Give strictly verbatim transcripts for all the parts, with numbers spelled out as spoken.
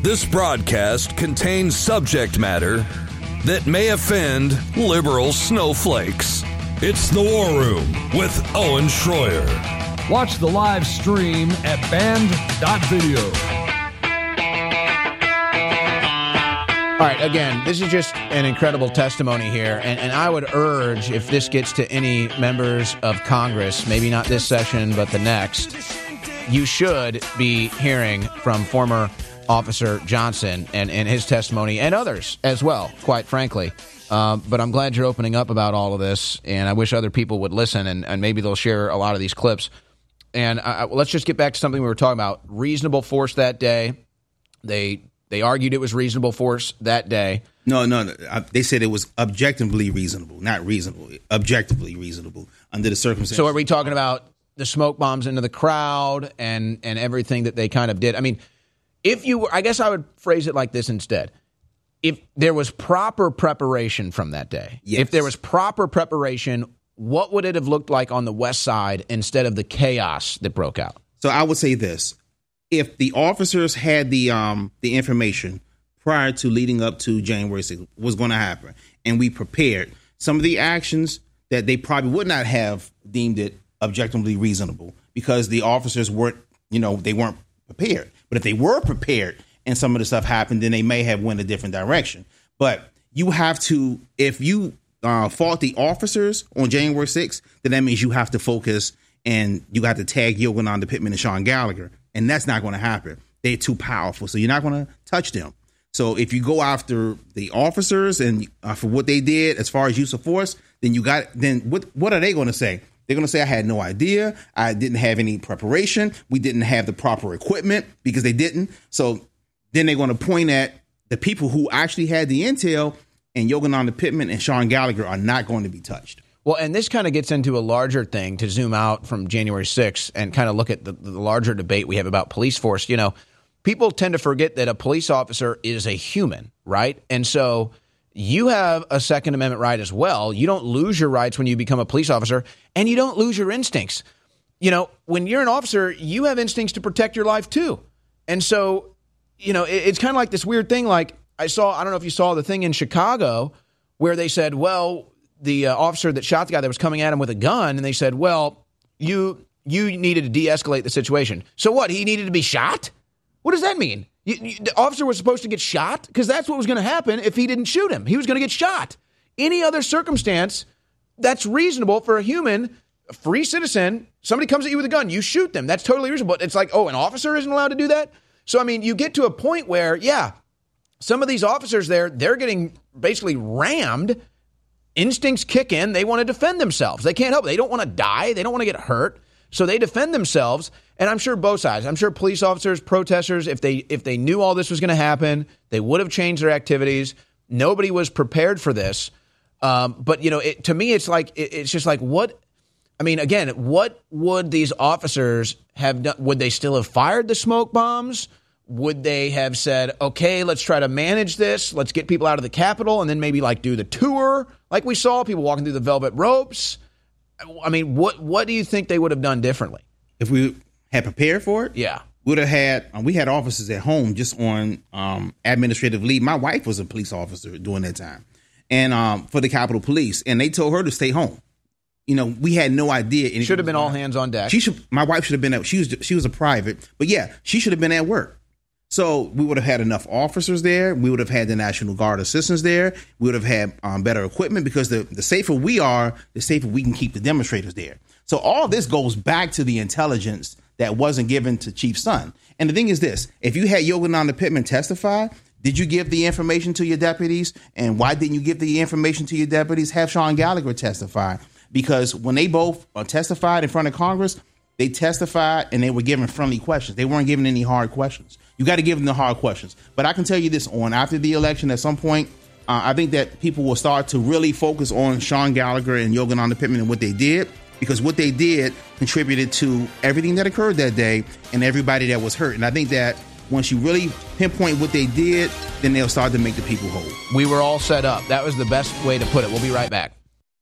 This broadcast contains subject matter that may offend liberal snowflakes. It's The War Room with Owen Schroyer. Watch the live stream at band dot video. All right, again, this is just an incredible testimony here, and, and I would urge, if this gets to any members of Congress, maybe not this session, but the next, you should be hearing from former Officer Johnson and, and his testimony, and others as well, quite frankly. Um, but I'm glad you're opening up about all of this, and I wish other people would listen, and, and maybe they'll share a lot of these clips. And uh, let's just get back to something we were talking about. Reasonable force that day. They they argued it was reasonable force that day. No, no, no. They said it was objectively reasonable, not reasonable. Objectively reasonable under the circumstances. So are we talking about the smoke bombs into the crowd and, and everything that they kind of did? I mean, if you were, I guess I would phrase it like this instead. If there was proper preparation from that day, yes. if there was proper preparation, what would it have looked like on the West Side instead of the chaos that broke out? So I would say this. If the officers had the um, the information prior to leading up to January sixth was going to happen, and we prepared, some of the actions that they probably would not have deemed it objectively reasonable because the officers weren't, you know, they weren't prepared. But if they were prepared and some of the stuff happened, then they may have went a different direction. But you have to, if you uh, fault the officers on January sixth, then that means you have to focus and you got to tag Yogananda Pittman and Sean Gallagher. And that's not going to happen. They're too powerful. So you're not going to touch them. So if you go after the officers and uh, for what they did as far as use of force, then you got, then what, what are they going to say? They're going to say, I had no idea. I didn't have any preparation. We didn't have the proper equipment because they didn't. So then they're going to point at the people who actually had the intel, and Yogananda Pittman and Sean Gallagher are not going to be touched. Well, and this kind of gets into a larger thing to zoom out from January sixth and kind of look at the, the larger debate we have about police force. You know, people tend to forget that a police officer is a human, right? And so you have a Second Amendment right as well. You don't lose your rights when you become a police officer, and you don't lose your instincts. You know, when you're an officer, you have instincts to protect your life too. And so, you know, it, it's kind of like this weird thing. Like I saw, I don't know if you saw the thing in Chicago where they said, well, the uh, officer that shot the guy that was coming at him with a gun, and they said, well, you you needed to de-escalate the situation. So what? He needed to be shot? What does that mean? You, you, the officer was supposed to get shot? Because that's what was going to happen if he didn't shoot him. He was going to get shot. Any other circumstance that's reasonable for a human, a free citizen, somebody comes at you with a gun, you shoot them. That's totally reasonable. It's like, oh, an officer isn't allowed to do that? So, I mean, you get to a point where, yeah, some of these officers there, they're getting basically rammed. Instincts kick in. They want to defend themselves. They can't help it. They don't want to die. They don't want to get hurt. So they defend themselves. And I'm sure both sides, I'm sure police officers, protesters, if they if they knew all this was going to happen, they would have changed their activities. Nobody was prepared for this. Um, but, you know, it, to me, it's like it, it's just like what I mean, again, what would these officers have done? Would they still have fired the smoke bombs? Would they have said, OK, let's try to manage this. Let's get people out of the Capitol and then maybe like do the tour like we saw people walking through the velvet ropes. I mean, what what do you think they would have done differently? If we had prepared for it? Yeah. Would have had, um, we had officers at home just on um, administrative leave. My wife was a police officer during that time and um, for the Capitol Police. And they told her to stay home. You know, we had no idea. Should have been all hands on deck. She should. My wife should have been at, she was, she was a private, but yeah, she should have been at work. So we would have had enough officers there. We would have had the National Guard assistants there. We would have had um, better equipment because the, the safer we are, the safer we can keep the demonstrators there. So all this goes back to the intelligence that wasn't given to Chief Son. And the thing is this, if you had Yogananda Pittman testify, did you give the information to your deputies? And why didn't you give the information to your deputies? Have Sean Gallagher testify. Because when they both uh, testified in front of Congress, they testified and they were given friendly questions. They weren't given any hard questions. You got to give them the hard questions. But I can tell you this, on after the election, at some point, uh, I think that people will start to really focus on Sean Gallagher and Yogananda Pittman and what they did, because what they did contributed to everything that occurred that day and everybody that was hurt. And I think that once you really pinpoint what they did, then they'll start to make the people whole. We were all set up. That was the best way to put it. We'll be right back.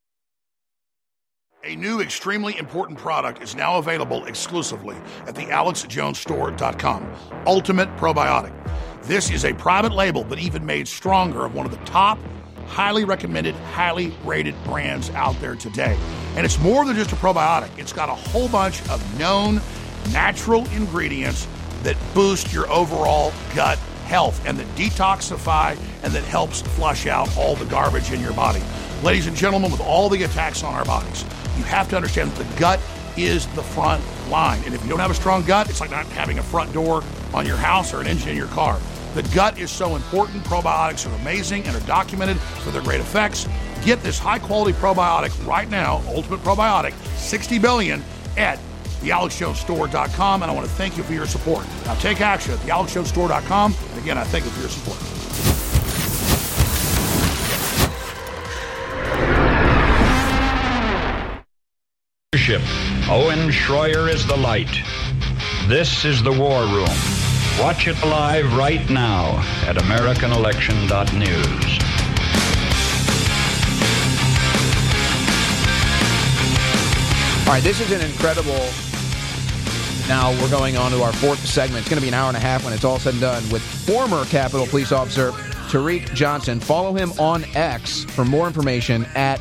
A new extremely important product is now available exclusively at the alex jones store dot com. Ultimate Probiotic. This is a private label, but even made stronger, of one of the top, highly recommended, highly rated brands out there today. And it's more than just a probiotic. It's got a whole bunch of known natural ingredients that boost your overall gut health and that detoxify and that helps flush out all the garbage in your body. Ladies and gentlemen, with all the attacks on our bodies, you have to understand that the gut is the front line. And if you don't have a strong gut, it's like not having a front door on your house or an engine in your car. The gut is so important. Probiotics are amazing and are documented for their great effects. Get this high-quality probiotic right now, Ultimate Probiotic, sixty billion at the alex jones store dot com, and I want to thank you for your support. Now take action at the alex jones store dot com, and again, I thank you for your support. Owen Schroyer is the light. This is the War Room. Watch it live right now at american election dot news. All right, this is an incredible... Now we're going on to our fourth segment. It's going to be an hour and a half when it's all said and done with former Capitol Police Officer Tariq Johnson. Follow him on X for more information at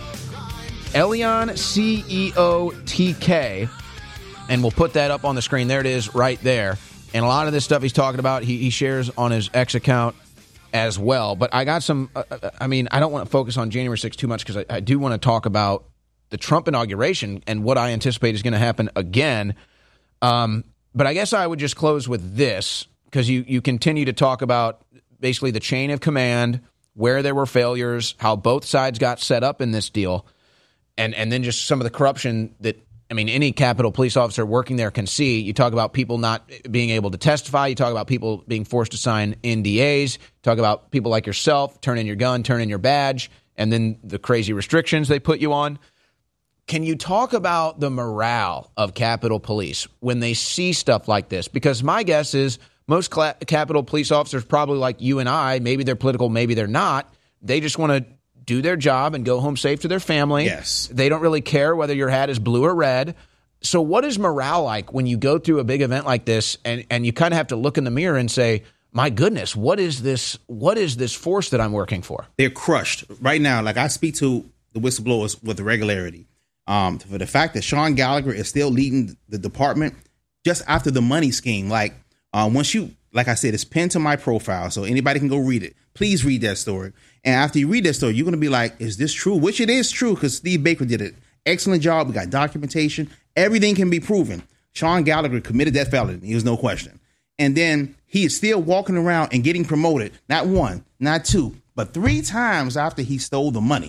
Elion C E O T K, and we'll put that up on the screen. There it is right there. And a lot of this stuff he's talking about, he, he shares on his X account as well. But I got some, uh, I mean, I don't want to focus on January sixth too much because I, I do want to talk about the Trump inauguration and what I anticipate is going to happen again. Um, but I guess I would just close with this, because you, you continue to talk about basically the chain of command, where there were failures, how both sides got set up in this deal, and, and then just some of the corruption that, I mean, any Capitol Police officer working there can see. You talk about people not being able to testify. You talk about people being forced to sign N D As. Talk about people like yourself, turn in your gun, turn in your badge, and then the crazy restrictions they put you on. Can you talk about the morale of Capitol Police when they see stuff like this? Because my guess is most cla- Capitol Police officers, probably like you and I, maybe they're political, maybe they're not. They just want to do their job and go home safe to their family. Yes. They don't really care whether your hat is blue or red. So what is morale like when you go through a big event like this and, and you kind of have to look in the mirror and say, my goodness, what is this? What is this force that I'm working for? They're crushed right now. Like, I speak to the whistleblowers with regularity. Um, for the fact that Sean Gallagher is still leading the department just after the money scheme. Like, uh, once you, like I said, it's pinned to my profile, so anybody can go read it. Please read that story. And after you read that story, you're going to be like, is this true? Which it is true, because Steve Baker did an excellent job. We got documentation. Everything can be proven. Sean Gallagher committed that felony. There was no question. And then he is still walking around and getting promoted. Not one, not two, but three times after he stole the money.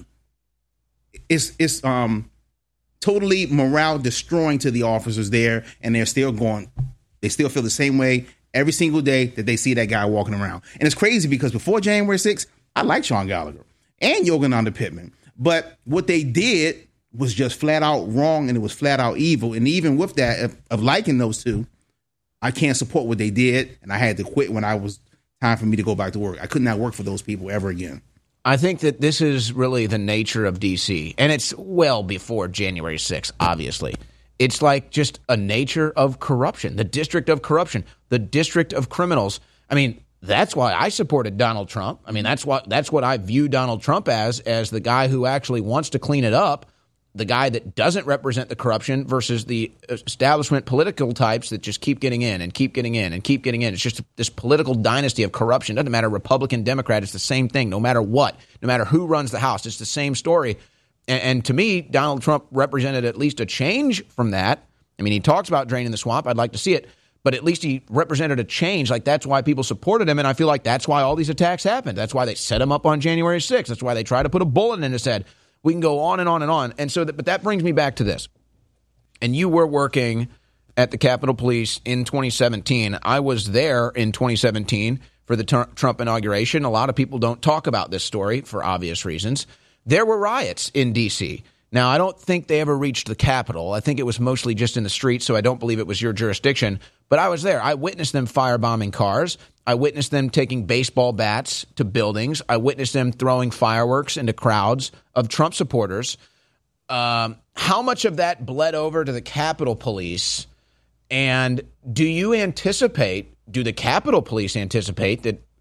It's, it's, um, totally morale destroying to the officers there, and they're still going, they still feel the same way every single day that they see that guy walking around. And it's crazy because before January sixth, I liked Sean Gallagher and Yogananda Pittman, but what they did was just flat out wrong, and it was flat out evil. And even with that, of, of liking those two, I can't support what they did, and I had to quit when I was time for me to go back to work. I could not work for those people ever again. I think that this is really the nature of D C, and it's well before January sixth, obviously. It's like just a nature of corruption, the district of corruption, the district of criminals. I mean, that's why I supported Donald Trump. I mean, that's what that's what I view Donald Trump as, as the guy who actually wants to clean it up, the guy that doesn't represent the corruption versus the establishment political types that just keep getting in and keep getting in and keep getting in. It's just this political dynasty of corruption. Doesn't matter Republican, Democrat, it's the same thing. No matter what, no matter who runs the House, it's the same story. And, and to me, Donald Trump represented at least a change from that. I mean, he talks about draining the swamp. I'd like to see it. But at least he represented a change. Like, that's why people supported him. And I feel like that's why all these attacks happened. That's why they set him up on January sixth. That's why they tried to put a bullet in his head. We can go on and on and on. And so, that, but that brings me back to this. And you were working at the Capitol Police in twenty seventeen. I was there in twenty seventeen for the t- Trump inauguration. A lot of people don't talk about this story for obvious reasons. There were riots in D C. Now, I don't think they ever reached the Capitol. I think it was mostly just in the streets, so I don't believe it was your jurisdiction. But I was there. I witnessed them firebombing cars. I witnessed them taking baseball bats to buildings. I witnessed them throwing fireworks into crowds of Trump supporters. Um, how much of that bled over to the Capitol Police? And do you anticipate, do the Capitol Police anticipate that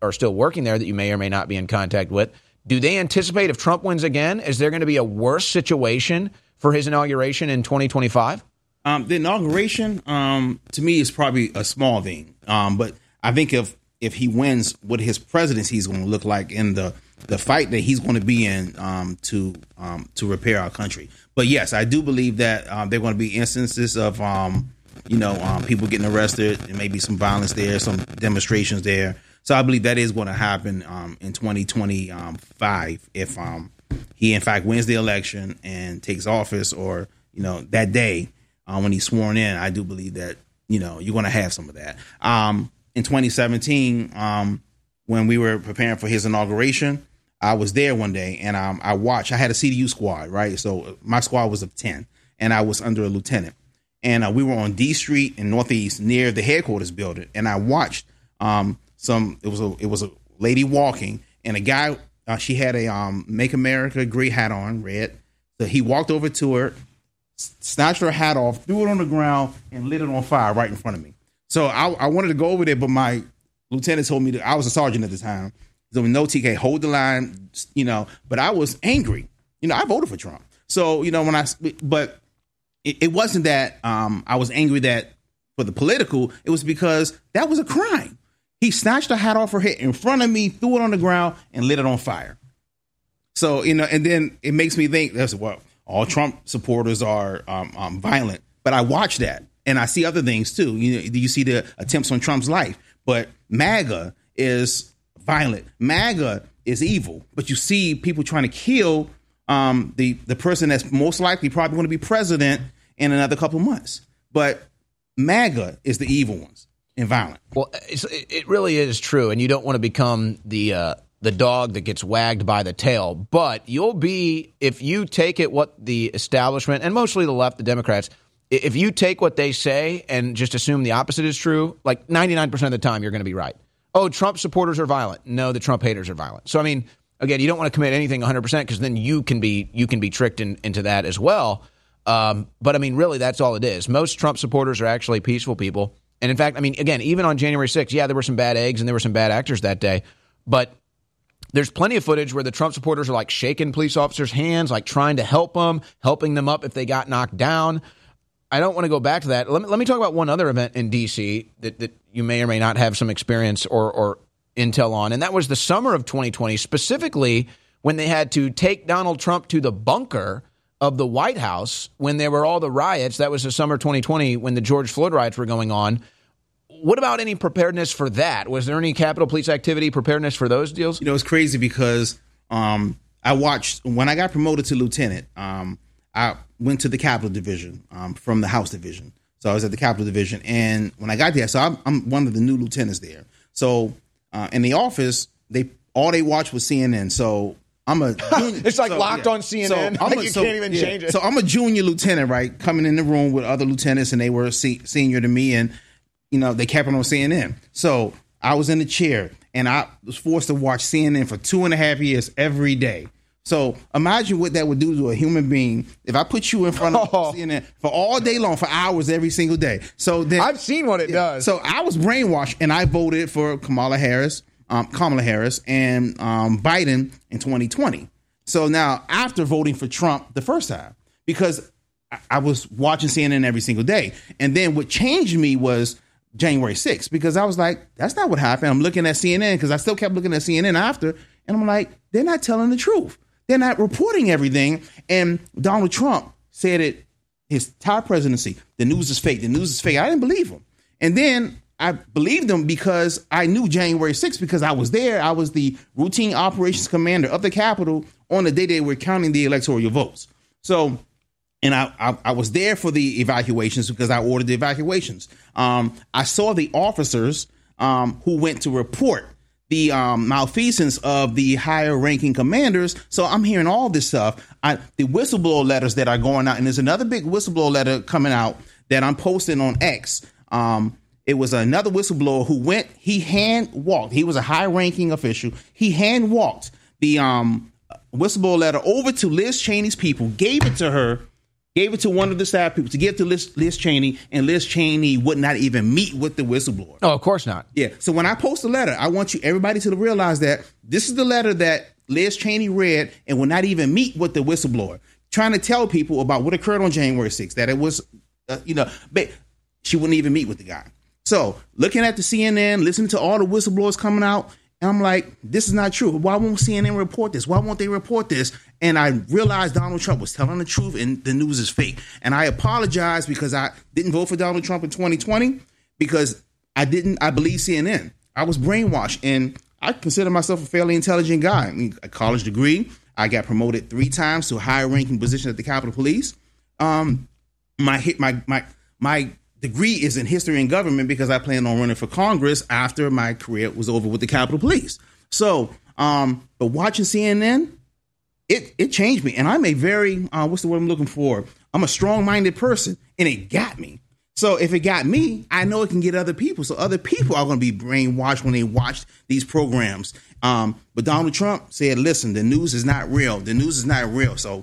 are still working there that you may or may not be in contact with. Do they anticipate if Trump wins again, is there going to be a worse situation for his inauguration in twenty twenty-five? Um, the inauguration, um, to me, is probably a small thing. Um, but I think if if he wins, what his presidency is going to look like in the the fight that he's going to be in um, to um, to repair our country. But yes, I do believe that um, there are going to be instances of um, you know um, people getting arrested. There may be some violence there, some demonstrations there. So I believe that is going to happen um, in twenty twenty-five if um, he in fact wins the election and takes office, or you know that day uh, when he's sworn in. I do believe that you know you're going to have some of that. Um, in twenty seventeen, um, when we were preparing for his inauguration, I was there one day and um, I watched. I had a C D U squad, right? So my squad was of ten, and I was under a lieutenant. And uh, we were on D Street in Northeast near the headquarters building, and I watched. Um, Some it was a it was a lady walking, and a guy uh, she had a um, Make America Great hat on, red. So he walked over to her, snatched her hat off, threw it on the ground, and lit it on fire right in front of me. So I, I wanted to go over there, but my lieutenant told me that I was a sergeant at the time. So no, T K, hold the line, you know. But I was angry. You know, I voted for Trump. So you know when I but it, it wasn't that um, I was angry that for the political. It was because that was a crime. He snatched the hat off her head in front of me, threw it on the ground, and lit it on fire. So, you know, and then it makes me think, that's well, all Trump supporters are um, um, violent. But I watch that, and I see other things, too. You know, you see the attempts on Trump's life. But MAGA is violent. MAGA is evil. But you see people trying to kill um, the, the person that's most likely probably going to be president in another couple of months. But MAGA is the evil ones. And violent. Well, it's, it really is true, and you don't want to become the uh, the dog that gets wagged by the tail. But you'll be, if you take it what the establishment, and mostly the left, the Democrats, if you take what they say and just assume the opposite is true, like ninety-nine percent of the time you're going to be right. Oh, Trump supporters are violent. No, the Trump haters are violent. So, I mean, again, you don't want to commit anything one hundred percent because then you can be you can be tricked in, into that as well. Um, but, I mean, really, that's all it is. Most Trump supporters are actually peaceful people. And in fact, I mean, again, even on January sixth, yeah, there were some bad eggs and there were some bad actors that day. But there's plenty of footage where the Trump supporters are like shaking police officers' hands, like trying to help them, helping them up if they got knocked down. I don't want to go back to that. Let me, let me talk about one other event in D C that, that you may or may not have some experience or, or intel on. And that was the summer of twenty twenty, specifically when they had to take Donald Trump to the bunker of the White House when there were all the riots. That was the summer twenty twenty when the George Floyd riots were going on. What about any preparedness for that? Was there any Capitol Police activity, preparedness for those deals? You know, it's crazy because um, I watched, when I got promoted to lieutenant, um, I went to the Capitol Division um, from the House Division. So I was at the Capitol Division. And when I got there, so I'm, I'm one of the new lieutenants there. So uh, in the office, they all they watched was C N N. So I'm a junior, it's like so, locked yeah. on C N N. So like a, you so, can't even yeah. change it. So I'm a junior lieutenant, right? Coming in the room with other lieutenants, and they were se- senior to me, and you know they kept it on C N N. So I was in the chair, and I was forced to watch C N N for two and a half years every day. So imagine what that would do to a human being if I put you in front of oh. C N N for all day long, for hours every single day. So then I've seen what it yeah, does. So I was brainwashed, and I voted for Kamala Harris, um, Kamala Harris, and um, Biden in twenty twenty. So now, after voting for Trump the first time, because I was watching C N N every single day. And then what changed me was January sixth, because I was like, that's not what happened. I'm looking at C N N because I still kept looking at C N N after. And I'm like, they're not telling the truth. They're not reporting everything. And Donald Trump said it, his entire presidency, the news is fake. The news is fake. I didn't believe him. And then I believed him because I knew January sixth, because I was there. I was the routine operations commander of the Capitol on the day they were counting the electoral votes. So, and I, I, I was there for the evacuations because I ordered the evacuations. Um, I saw the officers um, who went to report the um, malfeasance of the higher ranking commanders. So I'm hearing all this stuff. I, the whistleblower letters that are going out, and there's another big whistleblower letter coming out that I'm posting on X. Um, it was another whistleblower who went, he hand walked. He was a high ranking official. He hand walked the um, whistleblower letter over to Liz Cheney's people, gave it to her gave it to one of the staff people to give to Liz, Liz Cheney, and Liz Cheney would not even meet with the whistleblower. Oh, of course not. Yeah. So when I post a letter, I want you everybody to realize that this is the letter that Liz Cheney read and will not even meet with the whistleblower, trying to tell people about what occurred on January sixth, that it was, uh, you know, but she wouldn't even meet with the guy. So looking at the C N N, listening to all the whistleblowers coming out, and I'm like, this is not true. Why won't C N N report this? Why won't they report this? And I realized Donald Trump was telling the truth and the news is fake. And I apologize because I didn't vote for Donald Trump in twenty twenty because I didn't, I believe C N N. I was brainwashed, and I consider myself a fairly intelligent guy. I mean, a college degree. I got promoted three times to a higher ranking position at the Capitol Police. Um, my hit, my, my, my, degree is in history and government because I plan on running for Congress after my career was over with the Capitol Police. So, um, but watching C N N, it it changed me. And I'm a very, uh, what's the word I'm looking for? I'm a strong-minded person, and it got me. So if it got me, I know it can get other people. So other people are going to be brainwashed when they watch these programs. Um, but Donald Trump said, listen, the news is not real. The news is not real. So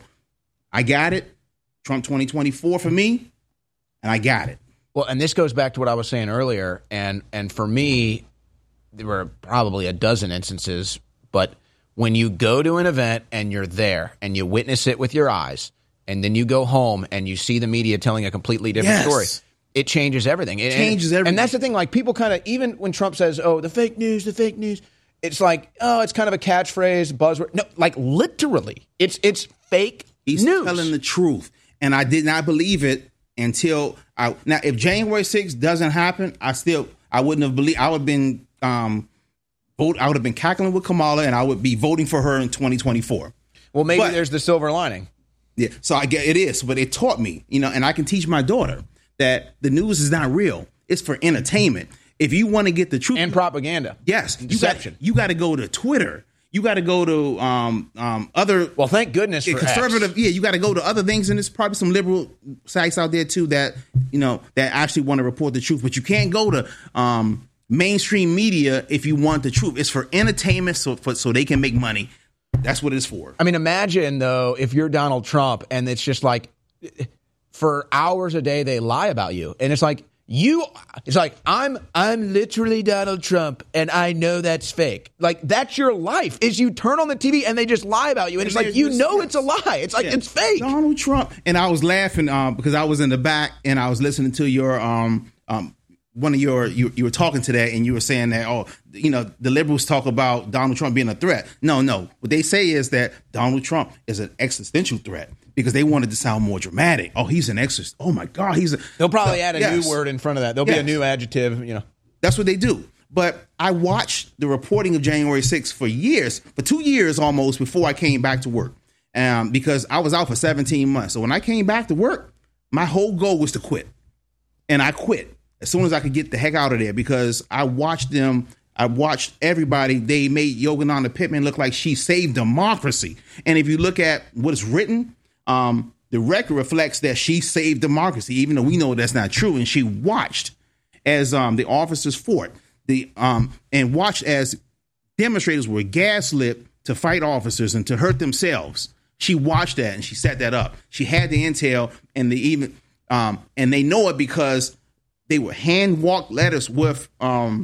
I got it. Trump twenty twenty-four for me, and I got it. Well, and this goes back to what I was saying earlier, and and for me, there were probably a dozen instances, but when you go to an event and you're there and you witness it with your eyes, and then you go home and you see the media telling a completely different Yes. story, it changes everything. It changes and, everything. And that's the thing, like people kind of, even when Trump says, oh, the fake news, the fake news, it's like, oh, it's kind of a catchphrase, buzzword. No, like literally, it's it's fake He's news. telling the truth, and I did not believe it until I. Now, if January sixth doesn't happen, I still I wouldn't have believed. I would have been um, vote. I would have been cackling with Kamala, and I would be voting for her in twenty twenty-four. Well, maybe But- there's the silver lining. Yeah, so I get it is, but it taught me, you know, and I can teach my daughter that the news is not real. It's for entertainment. If you want to get the truth And propaganda. yes, And you got deception. you got to go to Twitter. You got to go to um, um, other. Well, thank goodness for conservative. X. Yeah, you got to go to other things, and there's probably some liberal sites out there too that you know that actually want to report the truth. But you can't go to um, mainstream media if you want the truth. It's for entertainment, so for, so they can make money. That's what it's for. I mean, imagine, though, if you're Donald Trump and it's just like for hours a day they lie about you. And it's like you it's like I'm I'm literally Donald Trump and I know that's fake. Like that's your life is you turn on the T V and they just lie about you. And it's like, you know, it's a lie. It's like Yeah. it's fake. Donald Trump. And I was laughing um, because I was in the back and I was listening to your um, um, one of your you, you were talking to that and you were saying that, oh, you know, the liberals talk about Donald Trump being a threat. No, no. What they say is that Donald Trump is an existential threat because they wanted to sound more dramatic. Oh, he's an exorcist. Oh, my God. He's a. They'll probably So, add a yes. new word in front of that. There'll be a Yes. new adjective, you know. That's what they do. But I watched the reporting of January sixth for years, for two years almost before I came back to work um, because I was out for seventeen months. So when I came back to work, my whole goal was to quit. And I quit as soon as I could get the heck out of there because I watched them. I watched everybody. They made Yogananda Pittman look like she saved democracy. And if you look at what is written, um, the record reflects that she saved democracy, even though we know that's not true. And she watched as um, the officers fought the um, and watched as demonstrators were gaslit to fight officers and to hurt themselves. She watched that and she set that up. She had the intel and the even um, and they know it because they were hand walked letters with um,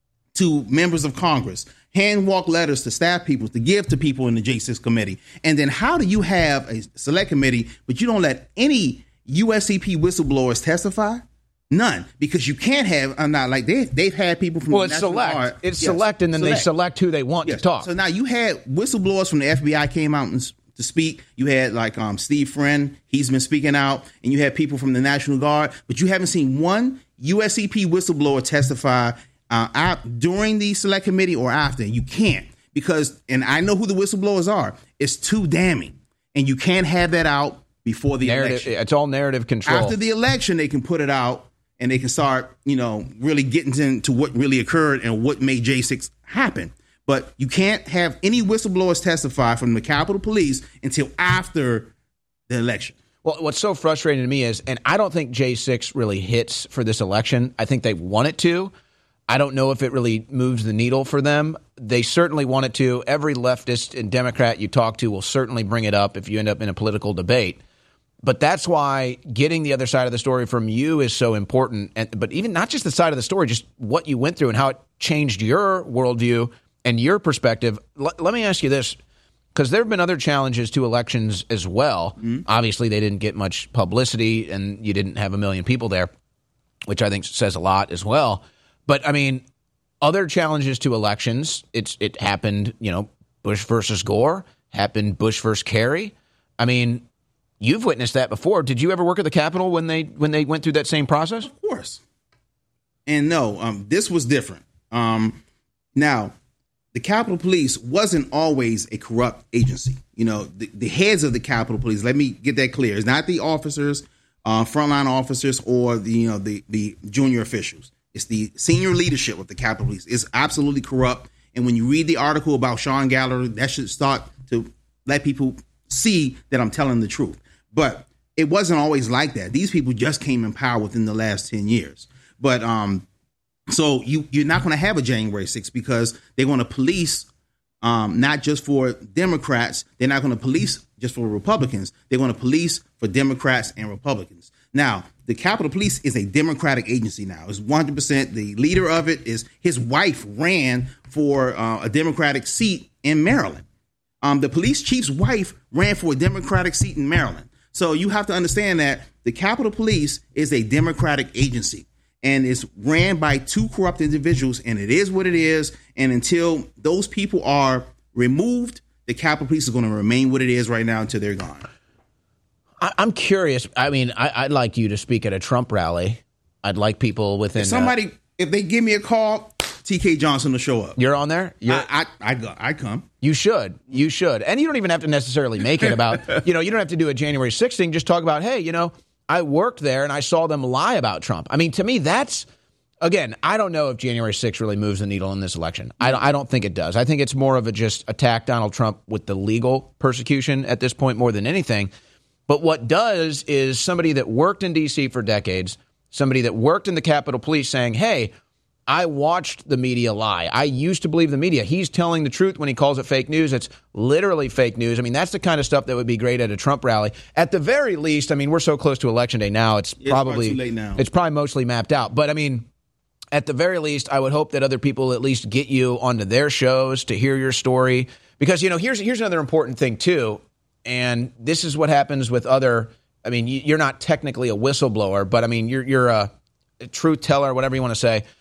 to members of Congress, hand walk letters to staff people to give to people in the J six committee. And then how do you have a select committee, but you don't let any U S C P whistleblowers testify? None, because you can't have. I'm not like they they've had people from Well, the it's National select. Guard. It's Yes, select, and then they select who they want Yes. to talk. So now you had whistleblowers from the F B I came out and s- to speak. You had like um, Steve Friend, he's been speaking out, and you had people from the National Guard, but you haven't seen one U S C P whistleblower testify uh, ap- during the select committee or after. You can't because, and I know who the whistleblowers are. It's too damning, and you can't have that out before the narrative, election. it's all narrative control. After the election, they can put it out and they can start, you know, really getting into what really occurred and what made J six happen. But you can't have any whistleblowers testify from the Capitol Police until after the election. Well, what's so frustrating to me is, and I don't think J six really hits for this election. I think they want it to. I don't know if it really moves the needle for them. They certainly want it to. Every leftist and Democrat you talk to will certainly bring it up if you end up in a political debate. But that's why getting the other side of the story from you is so important. And but even not just the side of the story, just what you went through and how it changed your worldview and your perspective. L- let me ask you this, because there have been other challenges to elections as well. Mm-hmm. Obviously, they didn't get much publicity, and you didn't have a million people there, which I think says a lot as well. But I mean, other challenges to elections. It's it happened. You know, Bush versus Gore happened. Bush versus Kerry. I mean. You've witnessed that before. Did you ever work at the Capitol when they when they went through that same process? Of course. And no, um, this was different. Um, now, the Capitol Police wasn't always a corrupt agency. You know, the, the heads of the Capitol Police, let me get that clear, it's not the officers, uh, frontline officers, or the you know the the junior officials. It's the senior leadership of the Capitol Police. It's absolutely corrupt. And when you read the article about Sean Gallagher, that should start to let people see that I'm telling the truth. But it wasn't always like that. These people just came in power within the last ten years. But um, so you, you're not going to have a January sixth because they're going to police um, not just for Democrats. They're not going to police just for Republicans. They're going to police for Democrats and Republicans. Now, the Capitol Police is a Democratic agency now. It's one hundred percent. The leader of it is his wife ran for uh, a Democratic seat in Maryland. Um, the police chief's wife ran for a Democratic seat in Maryland. So you have to understand that the Capitol Police is a Democratic agency and it's ran by two corrupt individuals, and it is what it is. And until those people are removed, the Capitol Police is going to remain what it is right now until they're gone. I, I'm curious. I mean, I, I'd like you to speak at a Trump rally. I'd like people within if somebody. Uh, if they give me a call, T K Johnson will show up. You're on there? You're, I, I, I, go, I come. You should. You should. And you don't even have to necessarily make it about, you know, you don't have to do a January sixth thing. Just talk about, hey, you know, I worked there and I saw them lie about Trump. I mean, to me, that's, again, I don't know if January sixth really moves the needle in this election. I don't, I don't think it does. I think it's more of a just attack Donald Trump with the legal persecution at this point more than anything. But what does is somebody that worked in D C for decades, somebody that worked in the Capitol Police saying, hey, I watched the media lie. I used to believe the media. He's telling the truth when he calls it fake news. It's literally fake news. I mean, that's the kind of stuff that would be great at a Trump rally. At the very least, I mean, we're so close to Election Day now. It's, it's probably too late now. It's probably mostly mapped out. But I mean, at the very least, I would hope that other people at least get you onto their shows to hear your story. Because, you know, here's here's another important thing, too. And this is what happens with other. I mean, you're not technically a whistleblower, but I mean, you're you're a, a truth teller, whatever you want to say.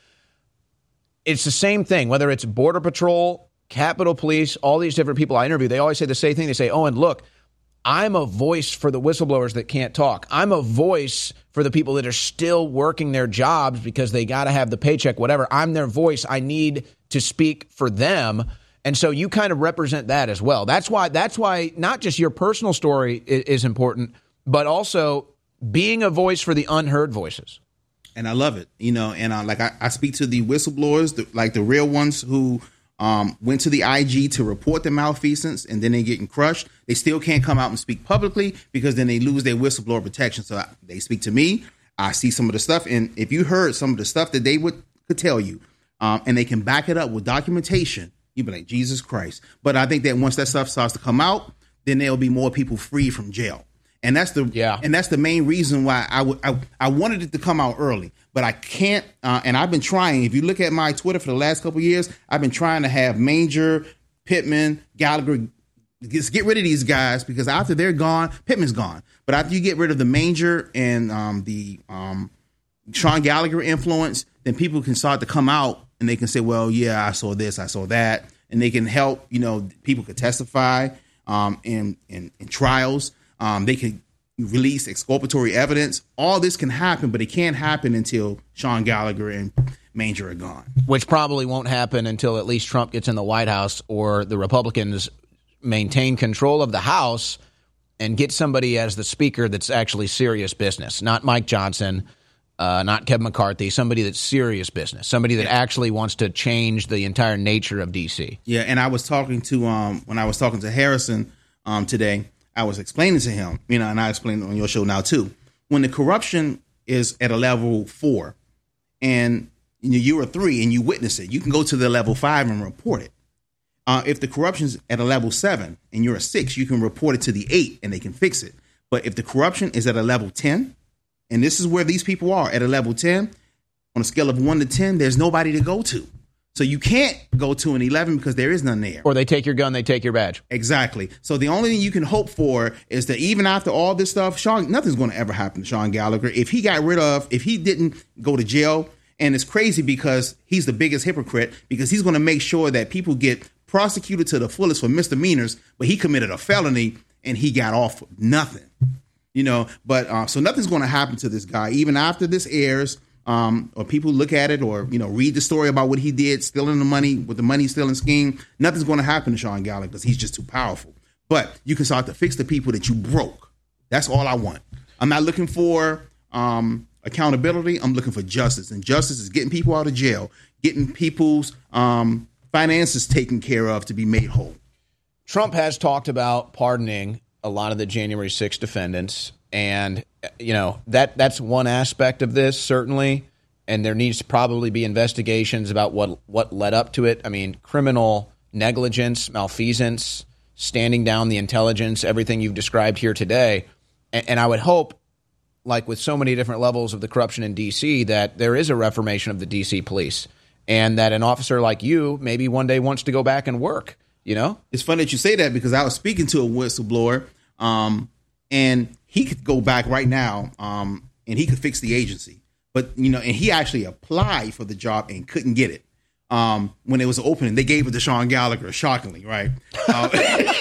It's the same thing, whether it's Border Patrol, Capitol Police, all these different people I interview. They always say the same thing. They say, oh, and look, I'm a voice for the whistleblowers that can't talk. I'm a voice for the people that are still working their jobs because they got to have the paycheck, whatever. I'm their voice. I need to speak for them. And so you kind of represent that as well. That's why that's why not just your personal story is, is important, but also being a voice for the unheard voices. And I love it, you know, and uh, like I, I speak to the whistleblowers, the, like the real ones who um, went to the I G to report the malfeasance and then they're getting crushed. They still can't come out and speak publicly because then they lose their whistleblower protection. So I, they speak to me. I see some of the stuff. And if you heard some of the stuff that they would could tell you um, and they can back it up with documentation, you'd be like, Jesus Christ. But I think that once that stuff starts to come out, then there'll be more people free from jail. And that's the yeah. and that's the main reason why I, w- I I wanted it to come out early, but I can't. Uh, and I've been trying. If you look at my Twitter for the last couple of years, I've been trying to have Manger, Pittman, Gallagher, just get rid of these guys because after they're gone, Pittman's gone. But after you get rid of the Manger and um, the um, Sean Gallagher influence, then people can start to come out and they can say, well, yeah, I saw this, I saw that, and they can help. You know, people could testify um, in, in in trials. Um, they can release exculpatory evidence. All this can happen, but it can't happen until Sean Gallagher and Manger are gone. Which probably won't happen until at least Trump gets in the White House or the Republicans maintain control of the House and get somebody as the speaker that's actually serious business. Not Mike Johnson, uh, not Kevin McCarthy, somebody that's serious business, somebody that yeah. actually wants to change the entire nature of D C. Yeah, and I was talking to, um, when I was talking to Harrison um, today, I was explaining to him, you know, and I explained it on your show now, too. When the corruption is at a level four and you know, you're a three and you witness it, you can go to the level five and report it. Uh, if the corruption's at a level seven and you're a six, you can report it to the eight and they can fix it. But if the corruption is at a level ten, and this is where these people are at a level ten, on a scale of one to ten, there's nobody to go to. So you can't go to an eleven because there is none there. Or they take your gun, they take your badge. Exactly. So the only thing you can hope for is that even after all this stuff, Sean, nothing's going to ever happen to Sean Gallagher. If he got rid of, if he didn't go to jail, and it's crazy because he's the biggest hypocrite, because he's going to make sure that people get prosecuted to the fullest for misdemeanors, but he committed a felony and he got off with nothing. You know, but uh, so nothing's going to happen to this guy, even after this airs. Um, or people look at it or, you know, read the story about what he did, stealing the money with the money stealing scheme. Nothing's going to happen to Sean Gallagher because he's just too powerful. But you can start to fix the people that you broke. That's all I want. I'm not looking for um, accountability. I'm looking for justice. And justice is getting people out of jail, getting people's um, finances taken care of to be made whole. Trump has talked about pardoning a lot of the January sixth defendants. And, you know, that that's one aspect of this, certainly. And there needs to probably be investigations about what what led up to it. I mean, criminal negligence, malfeasance, standing down the intelligence, everything you've described here today. And, and I would hope, like with so many different levels of the corruption in D C, that there is a reformation of the D C police and that an officer like you maybe one day wants to go back and work, you know? It's funny that you say that because I was speaking to a whistleblower um, and he could go back right now um, and he could fix the agency. But, you know, and he actually applied for the job and couldn't get it. Um, when it was opening, they gave it to Sean Gallagher, shockingly, right? Uh,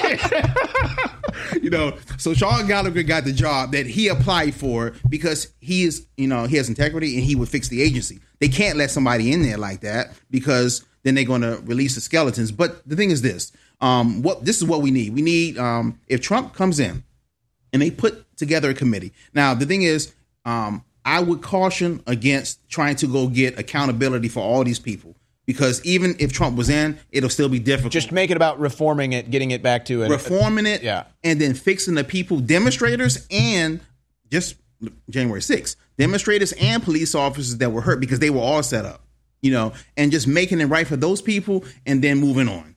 you know, so Sean Gallagher got the job that he applied for because he is, you know, he has integrity and he would fix the agency. They can't let somebody in there like that because then they're going to release the skeletons. But the thing is this, um, what this is what we need. We need, um, if Trump comes in and they put together a committee. Now, the thing is, um, I would caution against trying to go get accountability for all these people. Because even if Trump was in, it'll still be difficult. Just make it about reforming it, getting it back to it. Reforming it, yeah. And then fixing the people, demonstrators and just January sixth, demonstrators and police officers that were hurt because they were all set up, you know, and just making it right for those people and then moving on.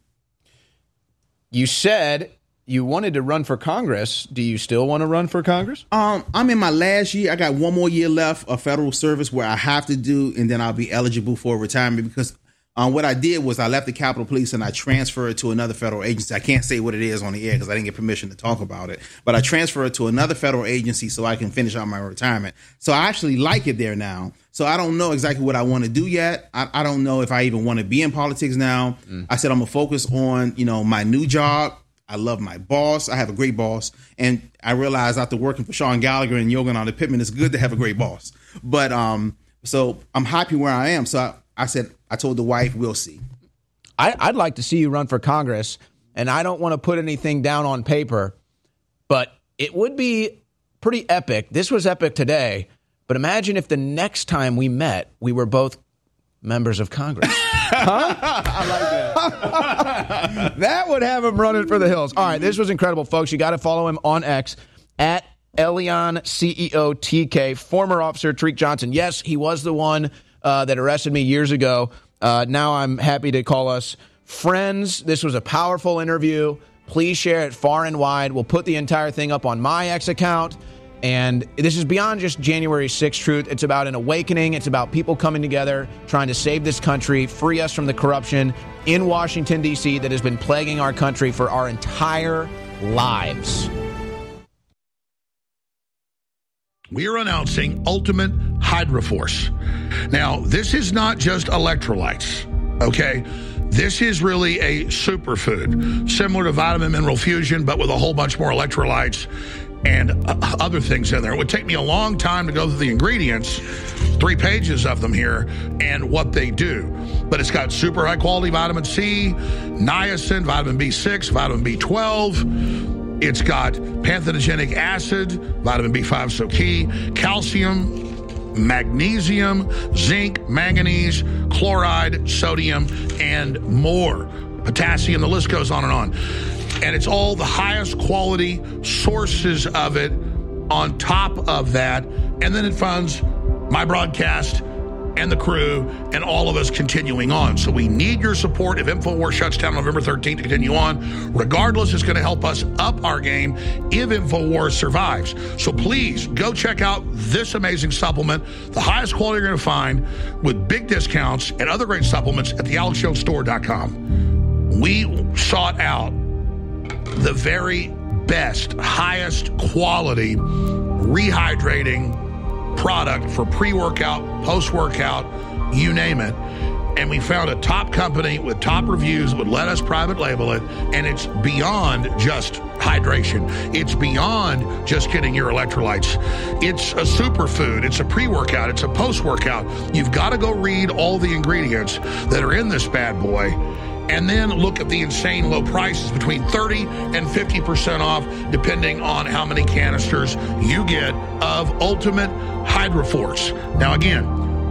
You said you wanted to run for Congress. Do you still want to run for Congress? Um, I'm in my last year. I got one more year left of federal service where I have to do, and then I'll be eligible for retirement because Um, what I did was I left the Capitol Police and I transferred to another federal agency. I can't say what it is on the air because I didn't get permission to talk about it. But I transferred to another federal agency so I can finish out my retirement. So I actually like it there now. So I don't know exactly what I want to do yet. I, I don't know if I even want to be in politics now. Mm. I said I'm going to focus on, you know, my new job. I love my boss. I have a great boss. And I realized after working for Sean Gallagher and Yogananda Pittman, it's good to have a great boss. But um, so I'm happy where I am. So I, I said, I told the wife, we'll see. I, I'd like to see you run for Congress, and I don't want to put anything down on paper, but it would be pretty epic. This was epic today, but imagine if the next time we met, we were both members of Congress. Huh? I like that. That would have him running for the hills. All right, this was incredible, folks. You got to follow him on X at Elian C E O T K, former officer Tariq Johnson. Yes, he was the one Uh, that arrested me years ago. Uh, now I'm happy to call us friends. This was a powerful interview. Please share it far and wide. We'll put the entire thing up on my X account. And this is beyond just January sixth truth. It's about an awakening. It's about people coming together, trying to save this country, free us from the corruption in Washington, D C that has been plaguing our country for our entire lives. We are announcing Ultimate Hydroforce. Now, this is not just electrolytes, okay? This is really a superfood, similar to Vitamin Mineral Fusion, but with a whole bunch more electrolytes and uh, other things in there. It would take me a long time to go through the ingredients, three pages of them here, and what they do. But it's got super high-quality vitamin C, niacin, vitamin B six, vitamin B twelve. It's got panthenogenic acid, vitamin B five so key, calcium, magnesium, zinc, manganese, chloride, sodium, and more. Potassium, the list goes on and on. And it's all the highest quality sources of it on top of that. And then it funds my broadcast and the crew and all of us continuing on. So we need your support. If InfoWars shuts down November thirteenth to continue on, regardless, it's going to help us up our game if InfoWars survives. So please go check out this amazing supplement, the highest quality you're going to find with big discounts and other great supplements at the alex jones store dot com. We sought out the very best, highest quality rehydrating product for pre-workout, post-workout, you name it. And we found a top company with top reviews that would let us private label it, and it's beyond just hydration. It's beyond just getting your electrolytes. It's a superfood. It's a pre-workout. It's a post-workout. You've got to go read all the ingredients that are in this bad boy, and then look at the insane low prices, between thirty and fifty percent off, depending on how many canisters you get of Ultimate Hydroforce. Now, again,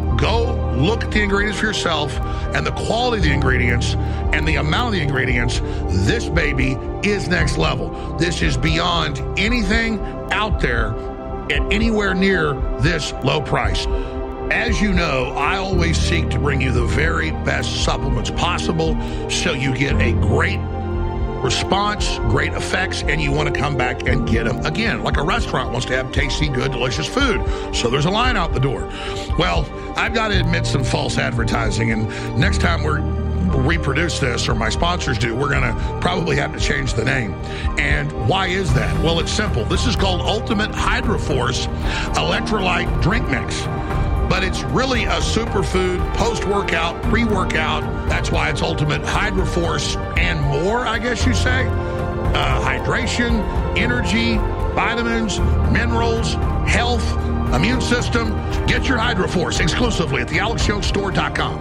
go look at the ingredients for yourself and the quality of the ingredients and the amount of the ingredients. This baby is next level. This is beyond anything out there at anywhere near this low price. As you know, I always seek to bring you the very best supplements possible so you get a great response, great effects, and you want to come back and get them again. Like a restaurant wants to have tasty, good, delicious food. So there's a line out the door. Well, I've got to admit some false advertising, and next time we're reproduce this, or my sponsors do, we're going to probably have to change the name. And why is that? Well, it's simple. This is called Ultimate Hydroforce Electrolyte Drink Mix. But it's really a superfood, post-workout, pre-workout. That's why it's Ultimate Hydroforce and more, I guess you say. Uh, hydration, energy, vitamins, minerals, health, immune system. Get your Hydroforce exclusively at the alex jones store dot com.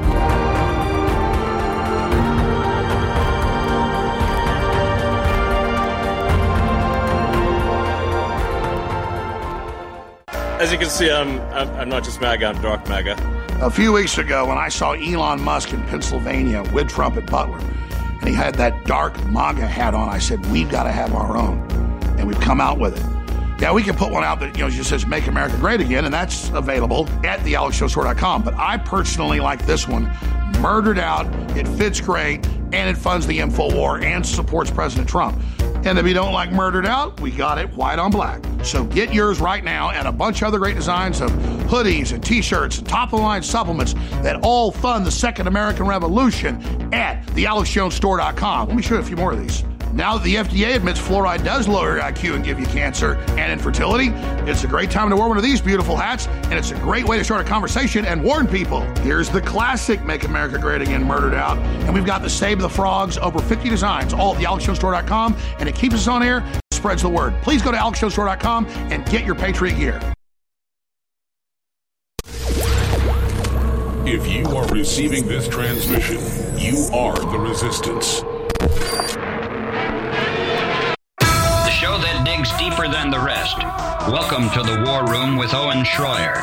As you can see, I'm, I'm I'm not just MAGA, I'm dark MAGA. A few weeks ago, when I saw Elon Musk in Pennsylvania with Trump at Butler, and he had that dark MAGA hat on, I said, we've got to have our own. And we've come out with it. Yeah, we can put one out that, you know, just says Make America Great Again, and that's available at the alex jones store dot com. But I personally like this one, Murdered Out. It fits great, and it funds the InfoWar and supports President Trump. And if you don't like Murdered Out, we got it white on black. So get yours right now, and a bunch of other great designs of hoodies and T-shirts and top-of-the-line supplements that all fund the Second American Revolution at the alex jones store dot com. Let me show you a few more of these. Now that the F D A admits fluoride does lower your I Q and give you cancer and infertility, it's a great time to wear one of these beautiful hats, and it's a great way to start a conversation and warn people. Here's the classic Make America Great Again Murdered Out, and we've got the Save the Frogs, over fifty designs, all at the alex jones store dot com, and it keeps us on air, spreads the word. Please go to alex jones store dot com and get your Patriot gear. If you are receiving this transmission, you are the resistance. Show that digs deeper than the rest. Welcome to the War Room with Owen Schroyer.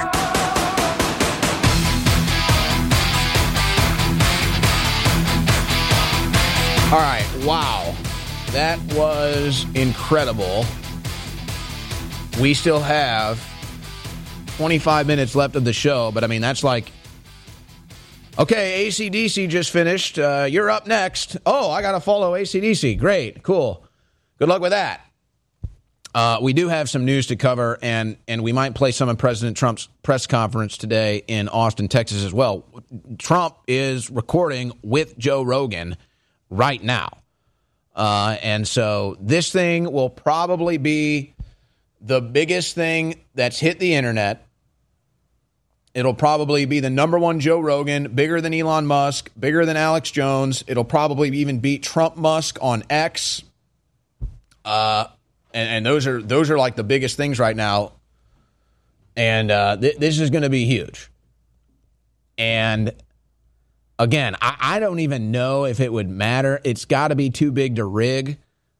All right, wow. That was incredible. We still have twenty-five minutes left of the show, but I mean, that's like, okay, A C D C just finished. Uh, you're up next. Oh, I got to follow A C D C. Great, cool. Good luck with that. Uh, we do have some news to cover, and, and we might play some of President Trump's press conference today in Austin, Texas as well. Trump is recording with Joe Rogan right now. Uh, and so this thing will probably be the biggest thing that's hit the internet. It'll probably be the number one Joe Rogan, bigger than Elon Musk, bigger than Alex Jones. It'll probably even beat Trump Musk on X. Uh And, and those are those are like the biggest things right now. And uh, th- this is going to be huge. And again, I, I don't even know if it would matter. It's got to be too big to rig.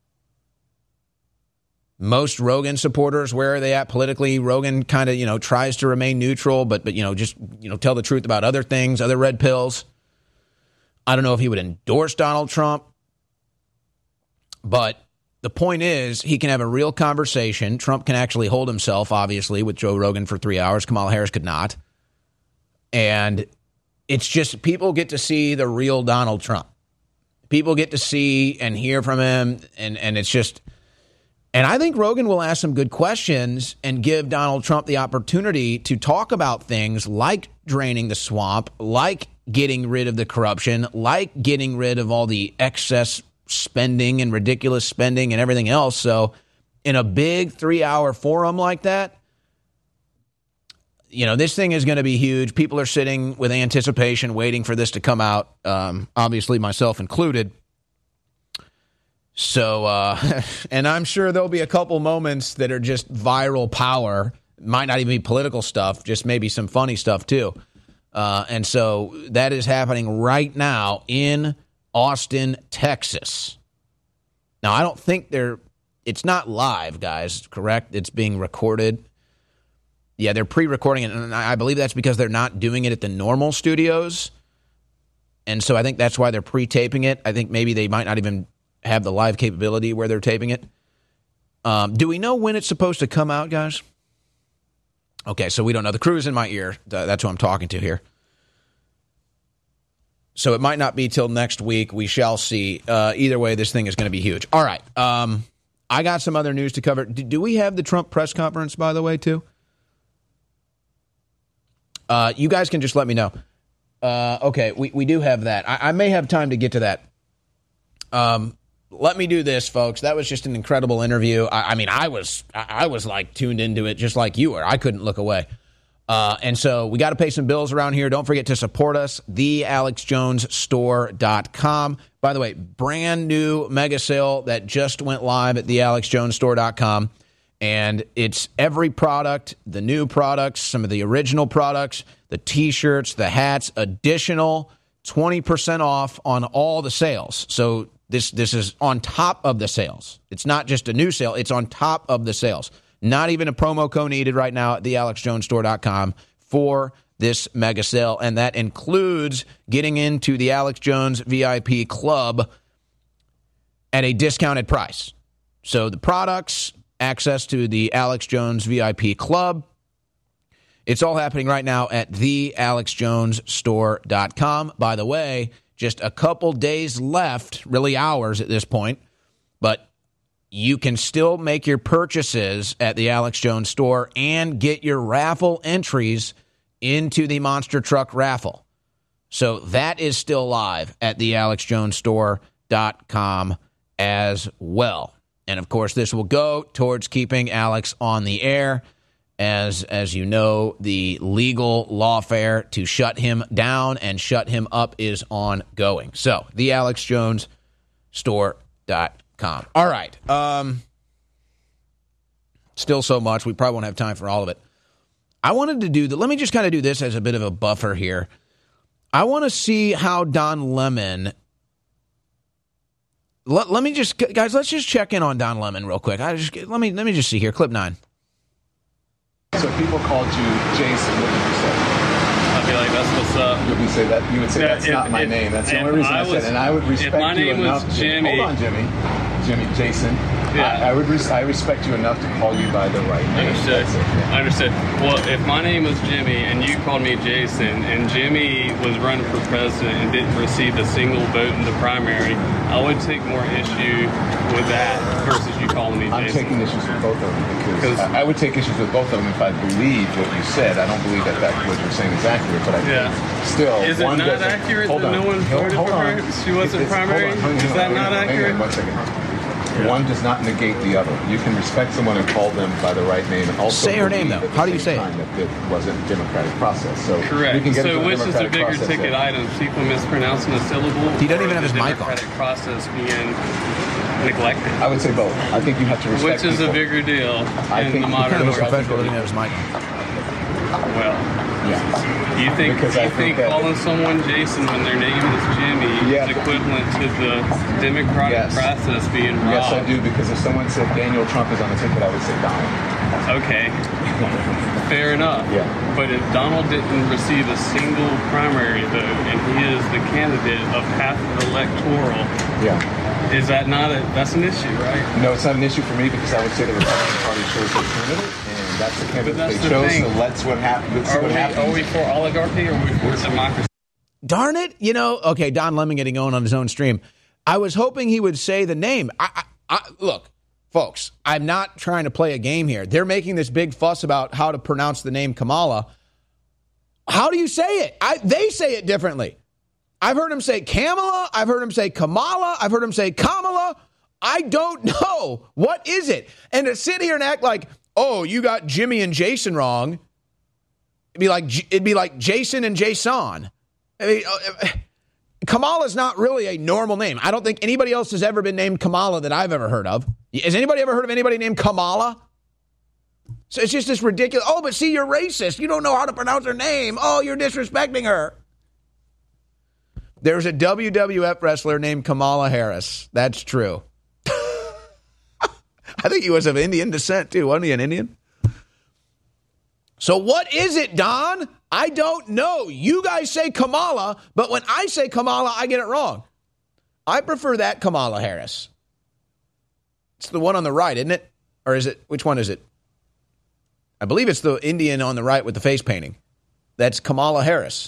Most Rogan supporters, where are they at politically? Rogan kind of, you know, tries to remain neutral, but, but you know, just, you know, tell the truth about other things, other red pills. I don't know if he would endorse Donald Trump, but the point is, he can have a real conversation. Trump can actually hold himself, obviously, with Joe Rogan for three hours. Kamala Harris could not. And it's just people get to see the real Donald Trump. People get to see and hear from him, and, and it's just – and I think Rogan will ask some good questions and give Donald Trump the opportunity to talk about things like draining the swamp, like getting rid of the corruption, like getting rid of all the excess spending and ridiculous spending and everything else. So in a big three-hour forum like that, you know, this thing is going to be huge. People are sitting with anticipation, waiting for this to come out, um, obviously myself included. So, uh, and I'm sure there'll be a couple moments that are just viral power. Might not even be political stuff, just maybe some funny stuff too. Uh, and so that is happening right now in Austin, Texas. Now, I don't think they're, it's not live, guys, correct? It's being recorded. Yeah, they're pre-recording it, and I believe that's because they're not doing it at the normal studios. And so I think that's why they're pre-taping it. I think maybe they might not even have the live capability where they're taping it. Um, do we know when it's supposed to come out, guys? Okay, so we don't know. The crew's in my ear. That's who I'm talking to here. So it might not be till next week. We shall see. Uh, either way, this thing is going to be huge. All right. Um, I got some other news to cover. Do, do we have the Trump press conference, by the way, too? Uh, you guys can just let me know. Uh, okay, we, we do have that. I, I may have time to get to that. Um, let me do this, folks. That was just an incredible interview. I, I mean, I was I, I was like tuned into it just like you were. I couldn't look away. Uh, and so we got to pay some bills around here. Don't forget to support us, the alex jones store dot com. By the way, brand new mega sale that just went live at the alex jones store dot com. And it's every product, the new products, some of the original products, the T-shirts, the hats, additional twenty percent off on all the sales. So this this is on top of the sales. It's not just a new sale. It's on top of the sales. Not even a promo code needed right now at the alex jones store dot com for this mega sale. And that includes getting into the Alex Jones V I P Club at a discounted price. So the products, access to the Alex Jones V I P Club. It's all happening right now at the alex jones store dot com. By the way, just a couple days left, really hours at this point, but you can still make your purchases at the Alex Jones Store and get your raffle entries into the Monster Truck raffle. So that is still live at the alex jones store dot com as well. And, of course, this will go towards keeping Alex on the air. As as you know, the legal lawfare to shut him down and shut him up is ongoing. So, the alex jones store dot com. All right. Um, still so much. We probably won't have time for all of it. I wanted to do the, let me just kind of do this as a bit of a buffer here. I want to see how Don Lemon... Let, let me just, guys, let's just check in on Don Lemon real quick. I just let me let me just see here. Clip nine. So if people called you Jason, what would you say? I'd be like, that's what's up. You would say that. You would say Yeah, that's if- not my if- name. That's the if only reason I, I said was- it. And I would if respect my you name was enough. Jimmy- Hold on, Jimmy. Jimmy, Jason. Yeah. I, I would. Res- I respect you enough to call you by the right name. Understood. That's it, yeah. I understood. Well, if my name was Jimmy and you called me Jason, and Jimmy was running for president and didn't receive a single vote in the primary, I would take more issue with that versus you calling me Jason. I'm taking issues with both of them because 'Cause- I, I would take issues with both of them if I believed what you said. I don't believe that, that what you're saying is accurate, but I Yeah. still. Is it one not doesn't- accurate hold that on. no one Hold- voted hold for on. her? She wasn't It's- primary? hold on, hang Is on, that hang not on, hang on, accurate? One second. One does not negate the other. You can respect someone and call them by the right name, and also Say her name, believe though. at the How do you same say it? time that it wasn't a democratic process. So Correct. We can get So into the which is the democratic bigger process ticket there. item? People mispronouncing a syllable? He doesn't or even have his the mic on. democratic process being neglected? I would say both. I think you have to respect Which is people. a bigger deal I in think the you modern Kind of a world? professional doesn't have his mic on. Well, Yeah. do you think, Because do I you think think that- calling someone Jason when their name is Jimmy Yeah. is equivalent to the democratic Yes. process being robbed? Yes, I do, because if someone said Daniel Trump is on the ticket, I would say Donald. Okay, fair enough. Yeah. But if Donald didn't receive a single primary vote and he is the candidate of half the electoral, Yeah. is that not a, that's an issue, right? No, it's not an issue for me because I would say the Republican Party chose their candidate, and That's the But candidate that's they the chose, thing. so let's what happens. Let's see Are what we, happens. are we for oligarchy or are we for democracy? Darn it. You know, okay, Don Lemon getting on on his own stream. I was hoping he would say the name. I, I, I, look, folks, I'm not trying to play a game here. They're making this big fuss about how to pronounce the name Kamala. How do you say it? I, they say it differently. I've heard him say Kamala. I've heard him say Kamala. I've heard him say Kamala. I don't know. What is it? And to sit here and act like, oh, you got Jimmy and Jason wrong. It'd be like it'd be like Jason and Jason. I mean, uh, Kamala's not really a normal name. I don't think anybody else has ever been named Kamala that I've ever heard of. Has anybody ever heard of anybody named Kamala? So it's just this ridiculous. Oh, but see, you're racist. You don't know how to pronounce her name. Oh, you're disrespecting her. There's a W W F wrestler named Kamala Harris. That's true. I think he was of Indian descent, too. Wasn't he an Indian? So what is it, Don? I don't know. You guys say Kamala, but when I say Kamala, I get it wrong. I prefer that Kamala Harris. It's the one on the right, isn't it? Or is it, which one is it? I believe it's the Indian on the right with the face painting. That's Kamala Harris.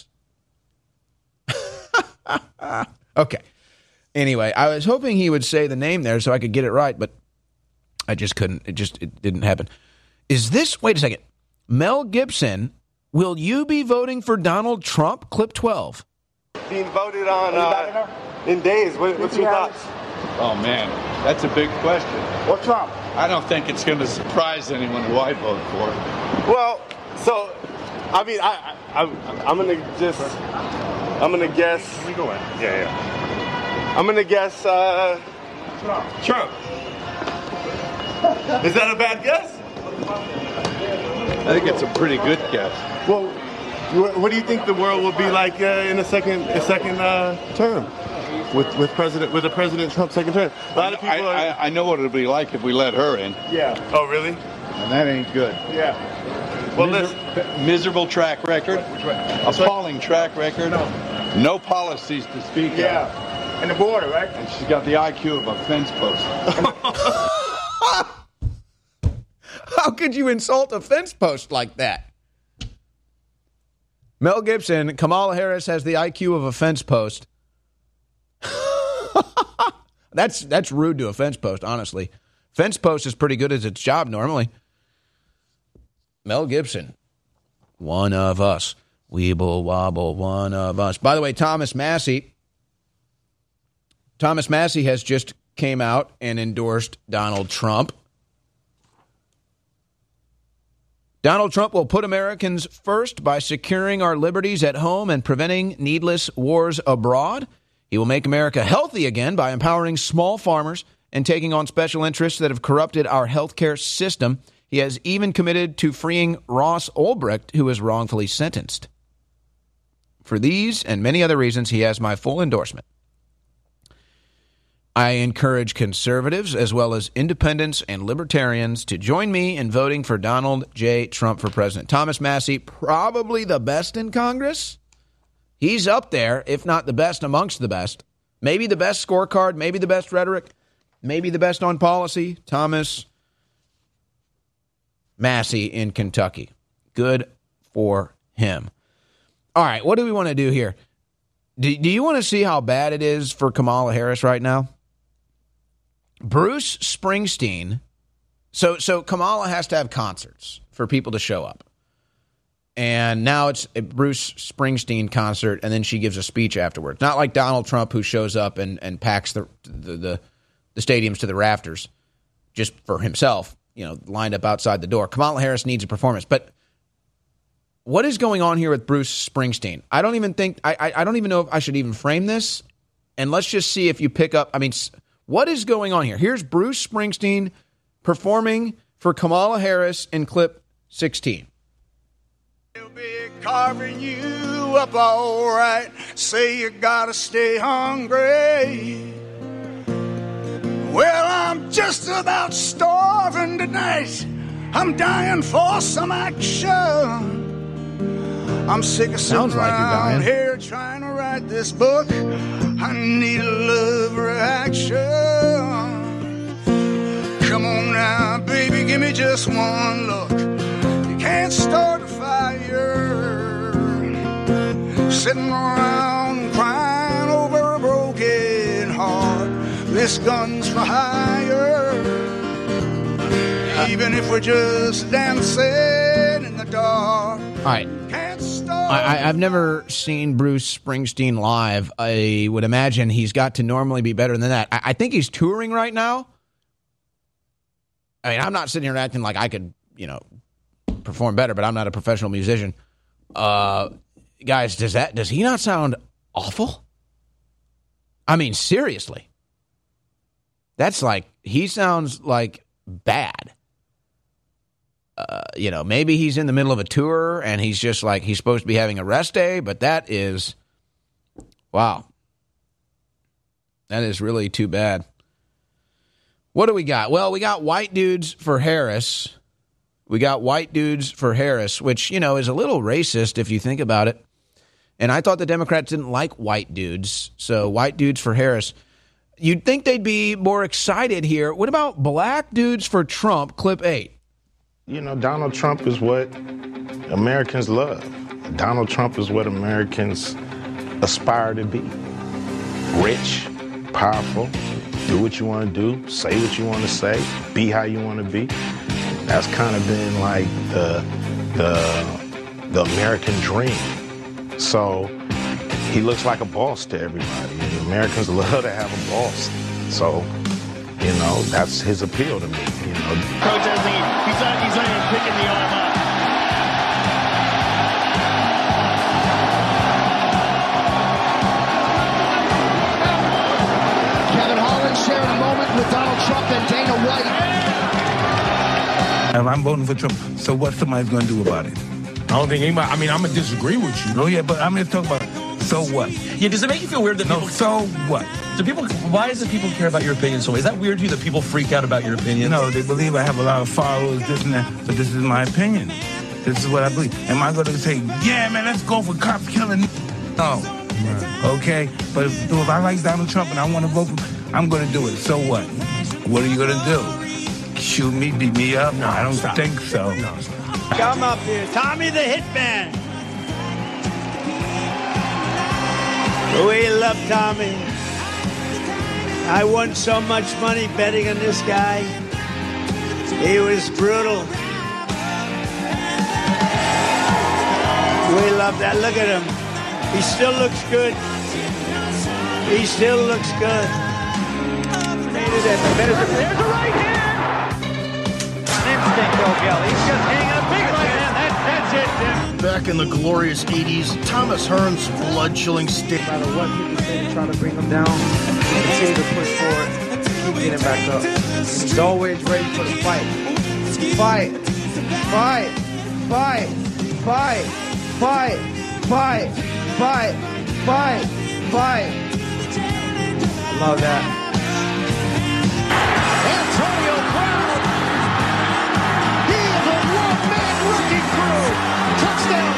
Okay. Anyway, I was hoping he would say the name there so I could get it right, but I just couldn't. It just it didn't happen. Is this, wait a second, Mel Gibson, will you be voting for Donald Trump? Clip twelve. Being voted on uh, in days. What, what's your thoughts? Oh, man, that's a big question. What's Trump? I don't think it's going to surprise anyone who I vote for. Well, so, I mean, I, I, I'm going to just, I'm going to guess. Can we go in? Yeah, yeah. I'm going to guess uh, Trump. Trump. Is that a bad guess? I think it's a pretty good guess. Well, what do you think the world will be like uh, in a second, a second uh, term with with President with a President Trump second term? A lot of people. I, are, I, I know what it'll be like if we let her in. Yeah. Oh, really? And that ain't good. Yeah. Well, Miser- miserable track record. Appalling track record. No. No policies to speak of. Yeah. And the border, right? And she's got the I Q of a fence post. How could you insult a fence post like that? Mel Gibson, Kamala Harris has the I Q of a fence post. that's that's rude to a fence post, honestly. Fence post is pretty good at its job normally. Mel Gibson, one of us. Weeble wobble, one of us. By the way, Thomas Massie. Thomas Massie has just came out and endorsed Donald Trump. Donald Trump will put Americans first by securing our liberties at home and preventing needless wars abroad. He will make America healthy again by empowering small farmers and taking on special interests that have corrupted our healthcare system. He has even committed to freeing Ross Ulbricht, who was wrongfully sentenced. For these and many other reasons, he has my full endorsement. I encourage conservatives as well as independents and libertarians to join me in voting for Donald J. Trump for president. Thomas Massie, probably the best in Congress. He's up there, if not the best amongst the best. Maybe the best scorecard, maybe the best rhetoric, maybe the best on policy. Thomas Massie in Kentucky. Good for him. All right, what do we want to do here? Do, do you want to see how bad it is for Kamala Harris right now? Bruce Springsteen, so so Kamala has to have concerts for people to show up. And now it's a Bruce Springsteen concert, and then she gives a speech afterwards. Not like Donald Trump, who shows up and, and packs the, the, the, the stadiums to the rafters just for himself, you know, lined up outside the door. Kamala Harris needs a performance. But what is going on here with Bruce Springsteen? I don't even think, I, I, I don't even know if I should even frame this. And let's just see if you pick up, I mean, what is going on here? Here's Bruce Springsteen performing for Kamala Harris in clip sixteen. They'll be carving you up all right. Say you gotta stay hungry. Well, I'm just about starving tonight. I'm dying for some action. I'm sick of sitting Sounds like you're around dying. here trying to write this book. I need a love reaction. Come on now, baby, give me just one look. can't start a fire, sitting around crying over a broken heart. This gun's for hire, even if we're just dancing in the dark. All right. I, I've never seen Bruce Springsteen live. I would imagine he's got to normally be better than that. I, I think he's touring right now. I mean, I'm not sitting here acting like I could, you know, perform better, but I'm not a professional musician. Uh, guys, does that does he not sound awful? I mean, seriously. That's like, he sounds like bad. Uh, you know, maybe he's in the middle of a tour and he's just like, he's supposed to be having a rest day, but that is, wow. That is really too bad. What do we got? Well, we got white dudes for Harris. We got white dudes for Harris, which, you know, is a little racist if you think about it. And I thought the Democrats didn't like white dudes. So white dudes for Harris. You'd think they'd be more excited here. What about black dudes for Trump? Clip eight. You know, Donald Trump is what Americans love. Donald Trump is what Americans aspire to be. Rich, powerful, do what you want to do, say what you want to say, be how you want to be. That's kind of been like the, the, the American dream. So he looks like a boss to everybody. Americans love to have a boss. So, you know, that's his appeal to me, you know. Protesting, he's not, he's not even picking the arm up. Kevin Holland sharing a moment with Donald Trump and Dana White. If I'm voting for Trump, so what somebody's going to do about it? I don't think anybody, I mean, I'm going to disagree with you. Oh, yeah, but I'm just talking about, so what? Yeah, does it make you feel weird that no, people... so what? Do people, why does it people care about your opinion so much? Is that weird to you that people freak out about your opinion? No, they believe I have a lot of followers, this and that, but this is my opinion. This is what I believe. Am I going to say, yeah, man, let's go for cops killing? No. Right. Okay? But if, if I like Donald Trump and I want to vote for him, I'm going to do it. So what? What are you going to do? Shoot me, beat me up? No, I don't stop. think so. No, come up here. Tommy the Hitman. We love Tommy. I won so much money betting on this guy. He was brutal. We love that. Look at him. He still looks good. He still looks good. There's a right hand. Instinct, O'Gell. He's just hitting a big right hand. That, that's it, Tim. Back in the glorious eighties, Thomas Hearns' blood-chilling stick. No matter what people say to try to bring him down, continue to push forward, keep getting back up. He's always ready for the fight. Fight, fight, fight, fight, fight, fight, fight, fight, fight. Love that. Antonio Brown. He is a one-man wrecking crew. Touchdown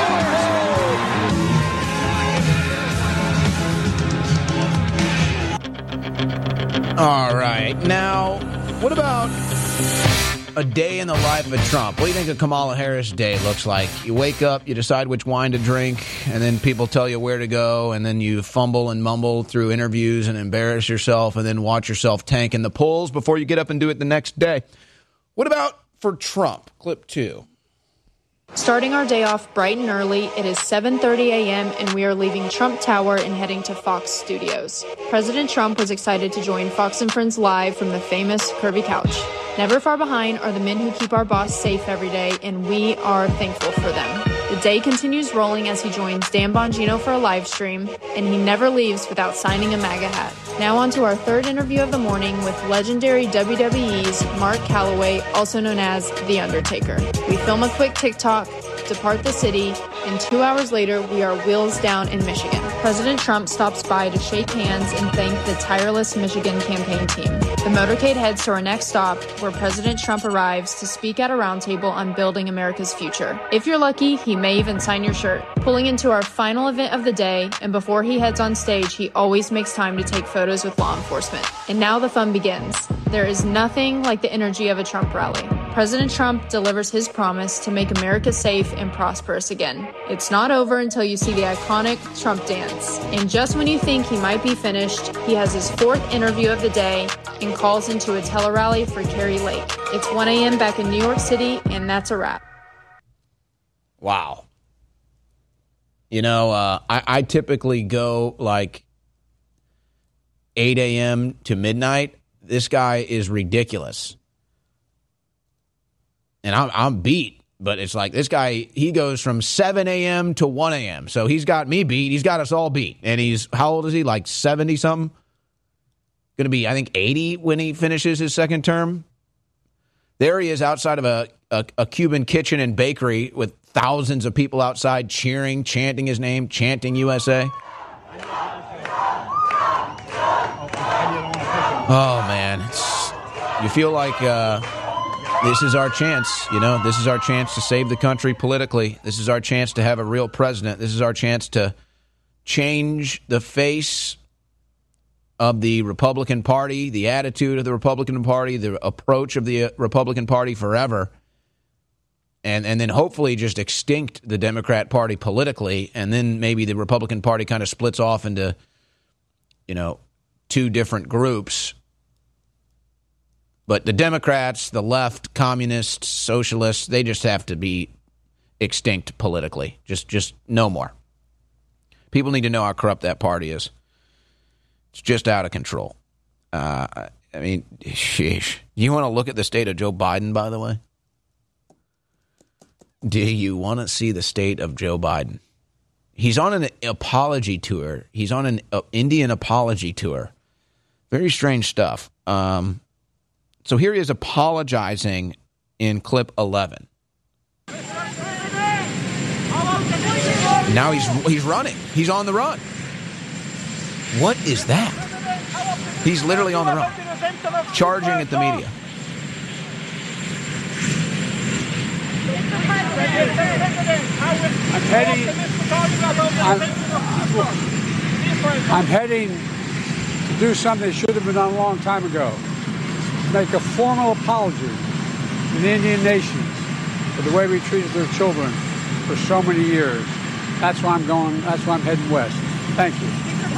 Steelers. All right. Now, what about a day in the life of Trump? What do you think a Kamala Harris day looks like? You wake up, you decide which wine to drink, and then people tell you where to go, and then you fumble and mumble through interviews and embarrass yourself, and then watch yourself tank in the polls before you get up and do it the next day. What about for Trump? Clip two. Starting our day off bright and early, it is seven thirty a.m. and we are leaving Trump Tower and heading to Fox Studios. President Trump was excited to join Fox and Friends live from the famous Curvy Couch. Never far behind are the men who keep our boss safe every day, and we are thankful for them. The day continues rolling as he joins Dan Bongino for a live stream, and he never leaves without signing a MAGA hat. Now on to our third interview of the morning with legendary W W E's Mark Calloway, also known as The Undertaker. We film a quick TikTok, depart the city, and two hours later, we are wheels down in Michigan. President Trump stops by to shake hands and thank the tireless Michigan campaign team. The motorcade heads to our next stop, where President Trump arrives to speak at a roundtable on building America's future. If you're lucky, he may even sign your shirt. Pulling into our final event of the day, and before he heads on stage, he always makes time to take photos with law enforcement. And now the fun begins. There is nothing like the energy of a Trump rally. President Trump delivers his promise to make America safe and prosperous again. It's not over until you see the iconic Trump dance. And just when you think he might be finished, he has his fourth interview of the day and calls into a tele-rally for Kari Lake. It's one a.m. back in New York City, and that's a wrap. Wow. You know, uh, I, I typically go like eight a.m. to midnight. This guy is ridiculous. And I'm, I'm beat, but it's like this guy, he goes from seven a.m. to one a.m. So he's got me beat. He's got us all beat. And he's, how old is he? Like seventy-something? Going to be, I think, eighty when he finishes his second term. There he is outside of a, a, a Cuban kitchen and bakery with thousands of people outside cheering, chanting his name, chanting U S A. Oh, man. It's, you feel like... Uh, This is our chance, you know, this is our chance to save the country politically. This is our chance to have a real president. This is our chance to change the face of the Republican Party, the attitude of the Republican Party, the approach of the Republican Party forever. And and then hopefully just extinct the Democrat Party politically. And then maybe the Republican Party kind of splits off into, you know, two different groups. But the Democrats, the left, communists, socialists, they just have to be extinct politically. Just just no more. People need to know how corrupt that party is. It's just out of control. Uh, I mean, sheesh. You want to look at the state of Joe Biden, by the way? Do you want to see the state of Joe Biden? He's on an apology tour. He's on an uh, Indian apology tour. Very strange stuff. Um... So here he is apologizing in clip eleven. Now he's he's running. He's on the run. What is that? He's literally on the run, charging at the media. I'm heading. I'm, I'm heading to do something that should have been done a long time ago. Make a formal apology to the Indian nations for the way we treated their children for so many years. That's why I'm going. That's why I'm heading west. Thank you.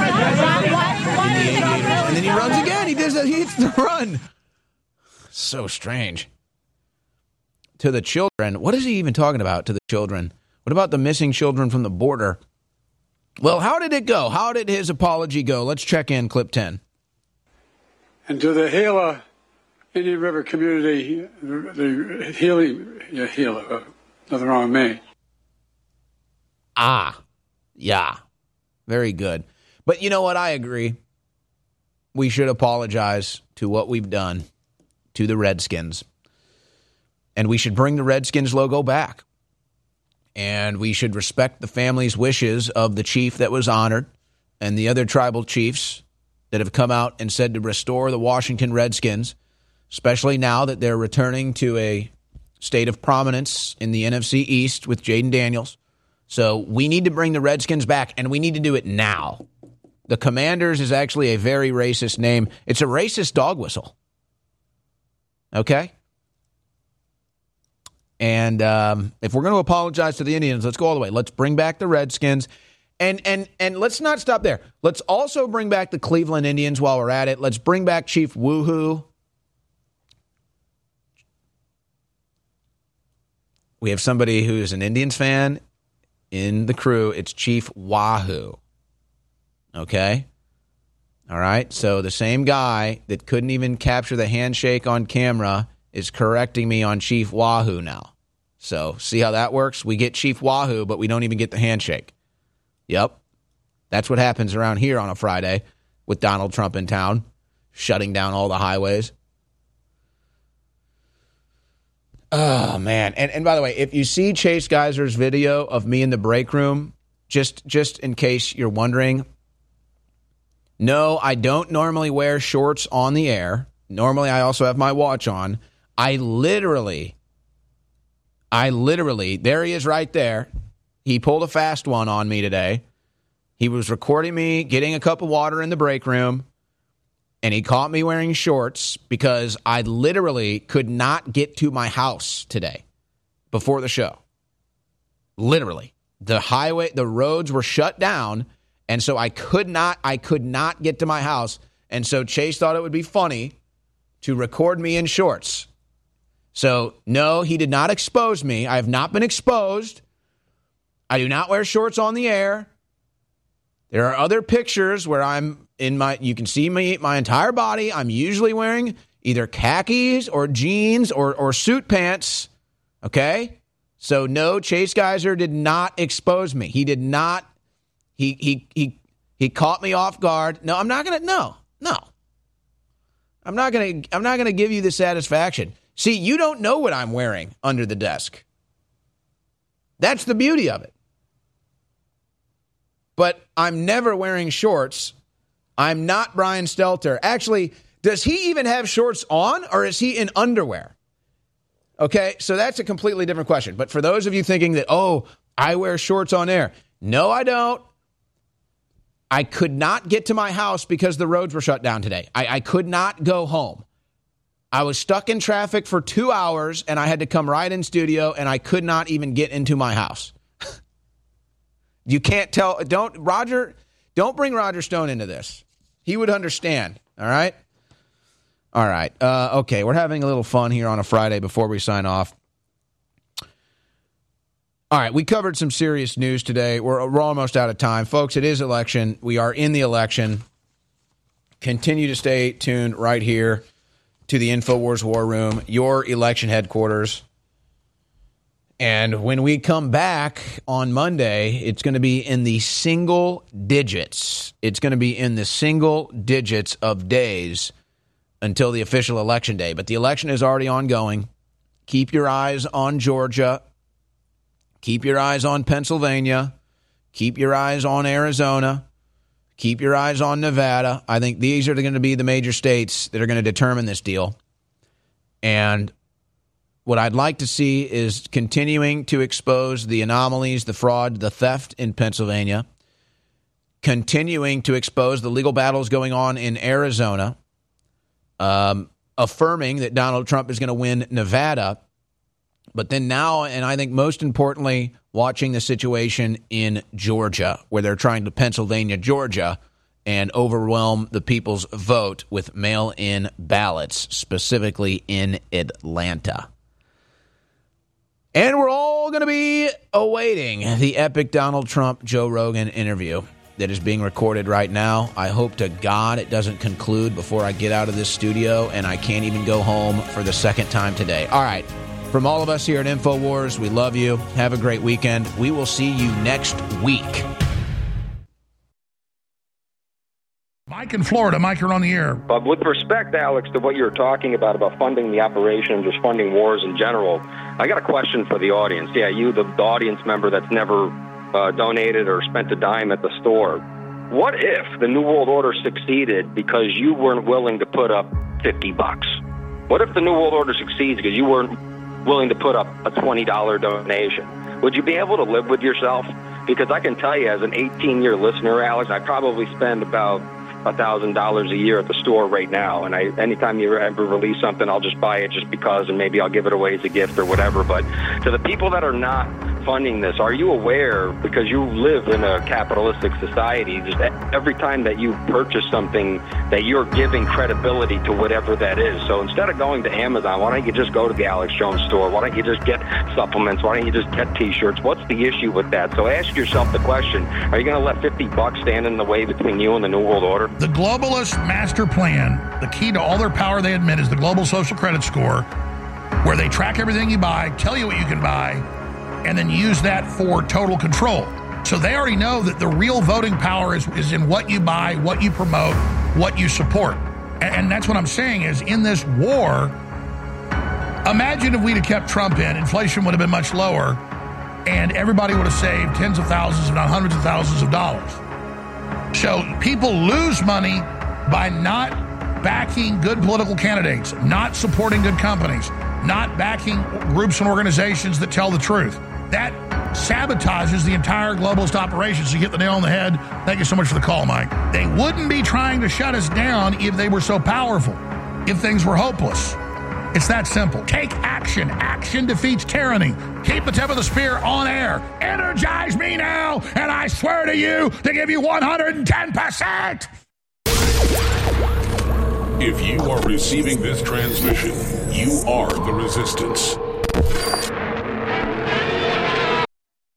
And then he runs again. He does. He hits the run. So strange. To the children. What is he even talking about? To the children. What about the missing children from the border? Well, how did it go? How did his apology go? Let's check in clip ten. And to the Gila Indian River community, the healing, yeah, Gila, uh, nothing wrong with me. Ah, yeah, very good. But you know what? I agree. We should apologize to what we've done to the Redskins. And we should bring the Redskins logo back. And we should respect the family's wishes of the chief that was honored and the other tribal chiefs that have come out and said to restore the Washington Redskins, especially now that they're returning to a state of prominence in the N F C East with Jaden Daniels. So we need to bring the Redskins back, and we need to do it now. The Commanders is actually a very racist name. It's a racist dog whistle. Okay? And um, if we're going to apologize to the Indians, let's go all the way. Let's bring back the Redskins. And and and let's not stop there. Let's also bring back the Cleveland Indians while we're at it. Let's bring back Chief Woohoo. We have somebody who is an Indians fan in the crew. It's Chief Wahoo. Okay? All right? So the same guy that couldn't even capture the handshake on camera is correcting me on Chief Wahoo now. So see how that works? We get Chief Wahoo, but we don't even get the handshake. Yep. That's what happens around here on a Friday with Donald Trump in town, shutting down all the highways. Oh, man. And and by the way, if you see Chase Geiser's video of me in the break room, just just in case you're wondering, no, I don't normally wear shorts on the air. Normally, I also have my watch on. I literally, I literally, there he is right there. He pulled a fast one on me today. He was recording me getting a cup of water in the break room. And he caught me wearing shorts because I literally could not get to my house today before the show. Literally. The highway, the roads were shut down, and so I could not, I could not get to my house. And so Chase thought it would be funny to record me in shorts. So, no, he did not expose me. I have not been exposed. I do not wear shorts on the air. There are other pictures where I'm in my, you can see me, my entire body. I'm usually wearing either khakis or jeans or, or suit pants. Okay? So, no, Chase Geiser did not expose me. He did not, he, he, he, he caught me off guard. No, I'm not going to, no, no. I'm not going to, I'm not going to give you the satisfaction. See, you don't know what I'm wearing under the desk. That's the beauty of it. But I'm never wearing shorts. I'm not Brian Stelter. Actually, does he even have shorts on, or is he in underwear? Okay, so that's a completely different question. But for those of you thinking that, oh, I wear shorts on air. No, I don't. I could not get to my house because the roads were shut down today. I, I could not go home. I was stuck in traffic for two hours, and I had to come right in studio, and I could not even get into my house. You can't tell. Don't, Roger, don't bring Roger Stone into this. He would understand, all right? All right. Uh, okay, we're having a little fun here on a Friday before we sign off. All right, we covered some serious news today. We're, we're almost out of time. Folks, it is election. We are in the election. Continue to stay tuned right here to the InfoWars War Room, your election headquarters. And when we come back on Monday, it's going to be in the single digits. It's going to be in the single digits of days until the official election day. But the election is already ongoing. Keep your eyes on Georgia. Keep your eyes on Pennsylvania. Keep your eyes on Arizona. Keep your eyes on Nevada. I think these are going to be the major states that are going to determine this deal. And what I'd like to see is continuing to expose the anomalies, the fraud, the theft in Pennsylvania, continuing to expose the legal battles going on in Arizona, um, affirming that Donald Trump is going to win Nevada, but then now, and I think most importantly, watching the situation in Georgia, where they're trying to Pennsylvania, Georgia, and overwhelm the people's vote with mail-in ballots, specifically in Atlanta. And we're all going to be awaiting the epic Donald Trump-Joe Rogan interview that is being recorded right now. I hope to God it doesn't conclude before I get out of this studio and I can't even go home for the second time today. All right. From all of us here at InfoWars, we love you. Have a great weekend. We will see you next week. Mike in Florida. Mike, you're on the air. But with respect, Alex, to what you're talking about, about funding the operation and just funding wars in general, I got a question for the audience. Yeah, you, the, the audience member that's never uh, donated or spent a dime at the store. What if the New World Order succeeded because you weren't willing to put up fifty bucks? What if the New World Order succeeds because you weren't willing to put up a twenty dollars donation? Would you be able to live with yourself? Because I can tell you, as an eighteen-year listener, Alex, I probably spend about one thousand dollars a year at the store right now. And I, anytime you ever release something, I'll just buy it just because, and maybe I'll give it away as a gift or whatever. But to the people that are not funding this, are you aware, because you live in a capitalistic society, just every time that you purchase something, that you're giving credibility to whatever that is? So instead of going to Amazon, why don't you just go to the Alex Jones store? Why don't you just get supplements? Why don't you just get T-shirts? What's the issue with that? So ask yourself the question, are you going to let fifty bucks stand in the way between you and the New World Order? The globalist master plan, the key to all their power, they admit, is the global social credit score, where they track everything you buy, tell you what you can buy, and then use that for total control. So they already know that the real voting power is, is in what you buy, what you promote, what you support. And, and that's what I'm saying is, in this war, imagine if we'd have kept Trump in, inflation would have been much lower, and everybody would have saved tens of thousands, if not hundreds of thousands of dollars. So people lose money by not backing good political candidates, not supporting good companies, not backing groups and organizations that tell the truth. That sabotages the entire globalist operation. So you hit the nail on the head. Thank you so much for the call, Mike. They wouldn't be trying to shut us down if they were so powerful, if things were hopeless. It's that simple. Take action. Action defeats tyranny. Keep the tip of the spear on air. Energize me now, and I swear to you to give you one hundred ten percent. If you are receiving this transmission, you are the resistance.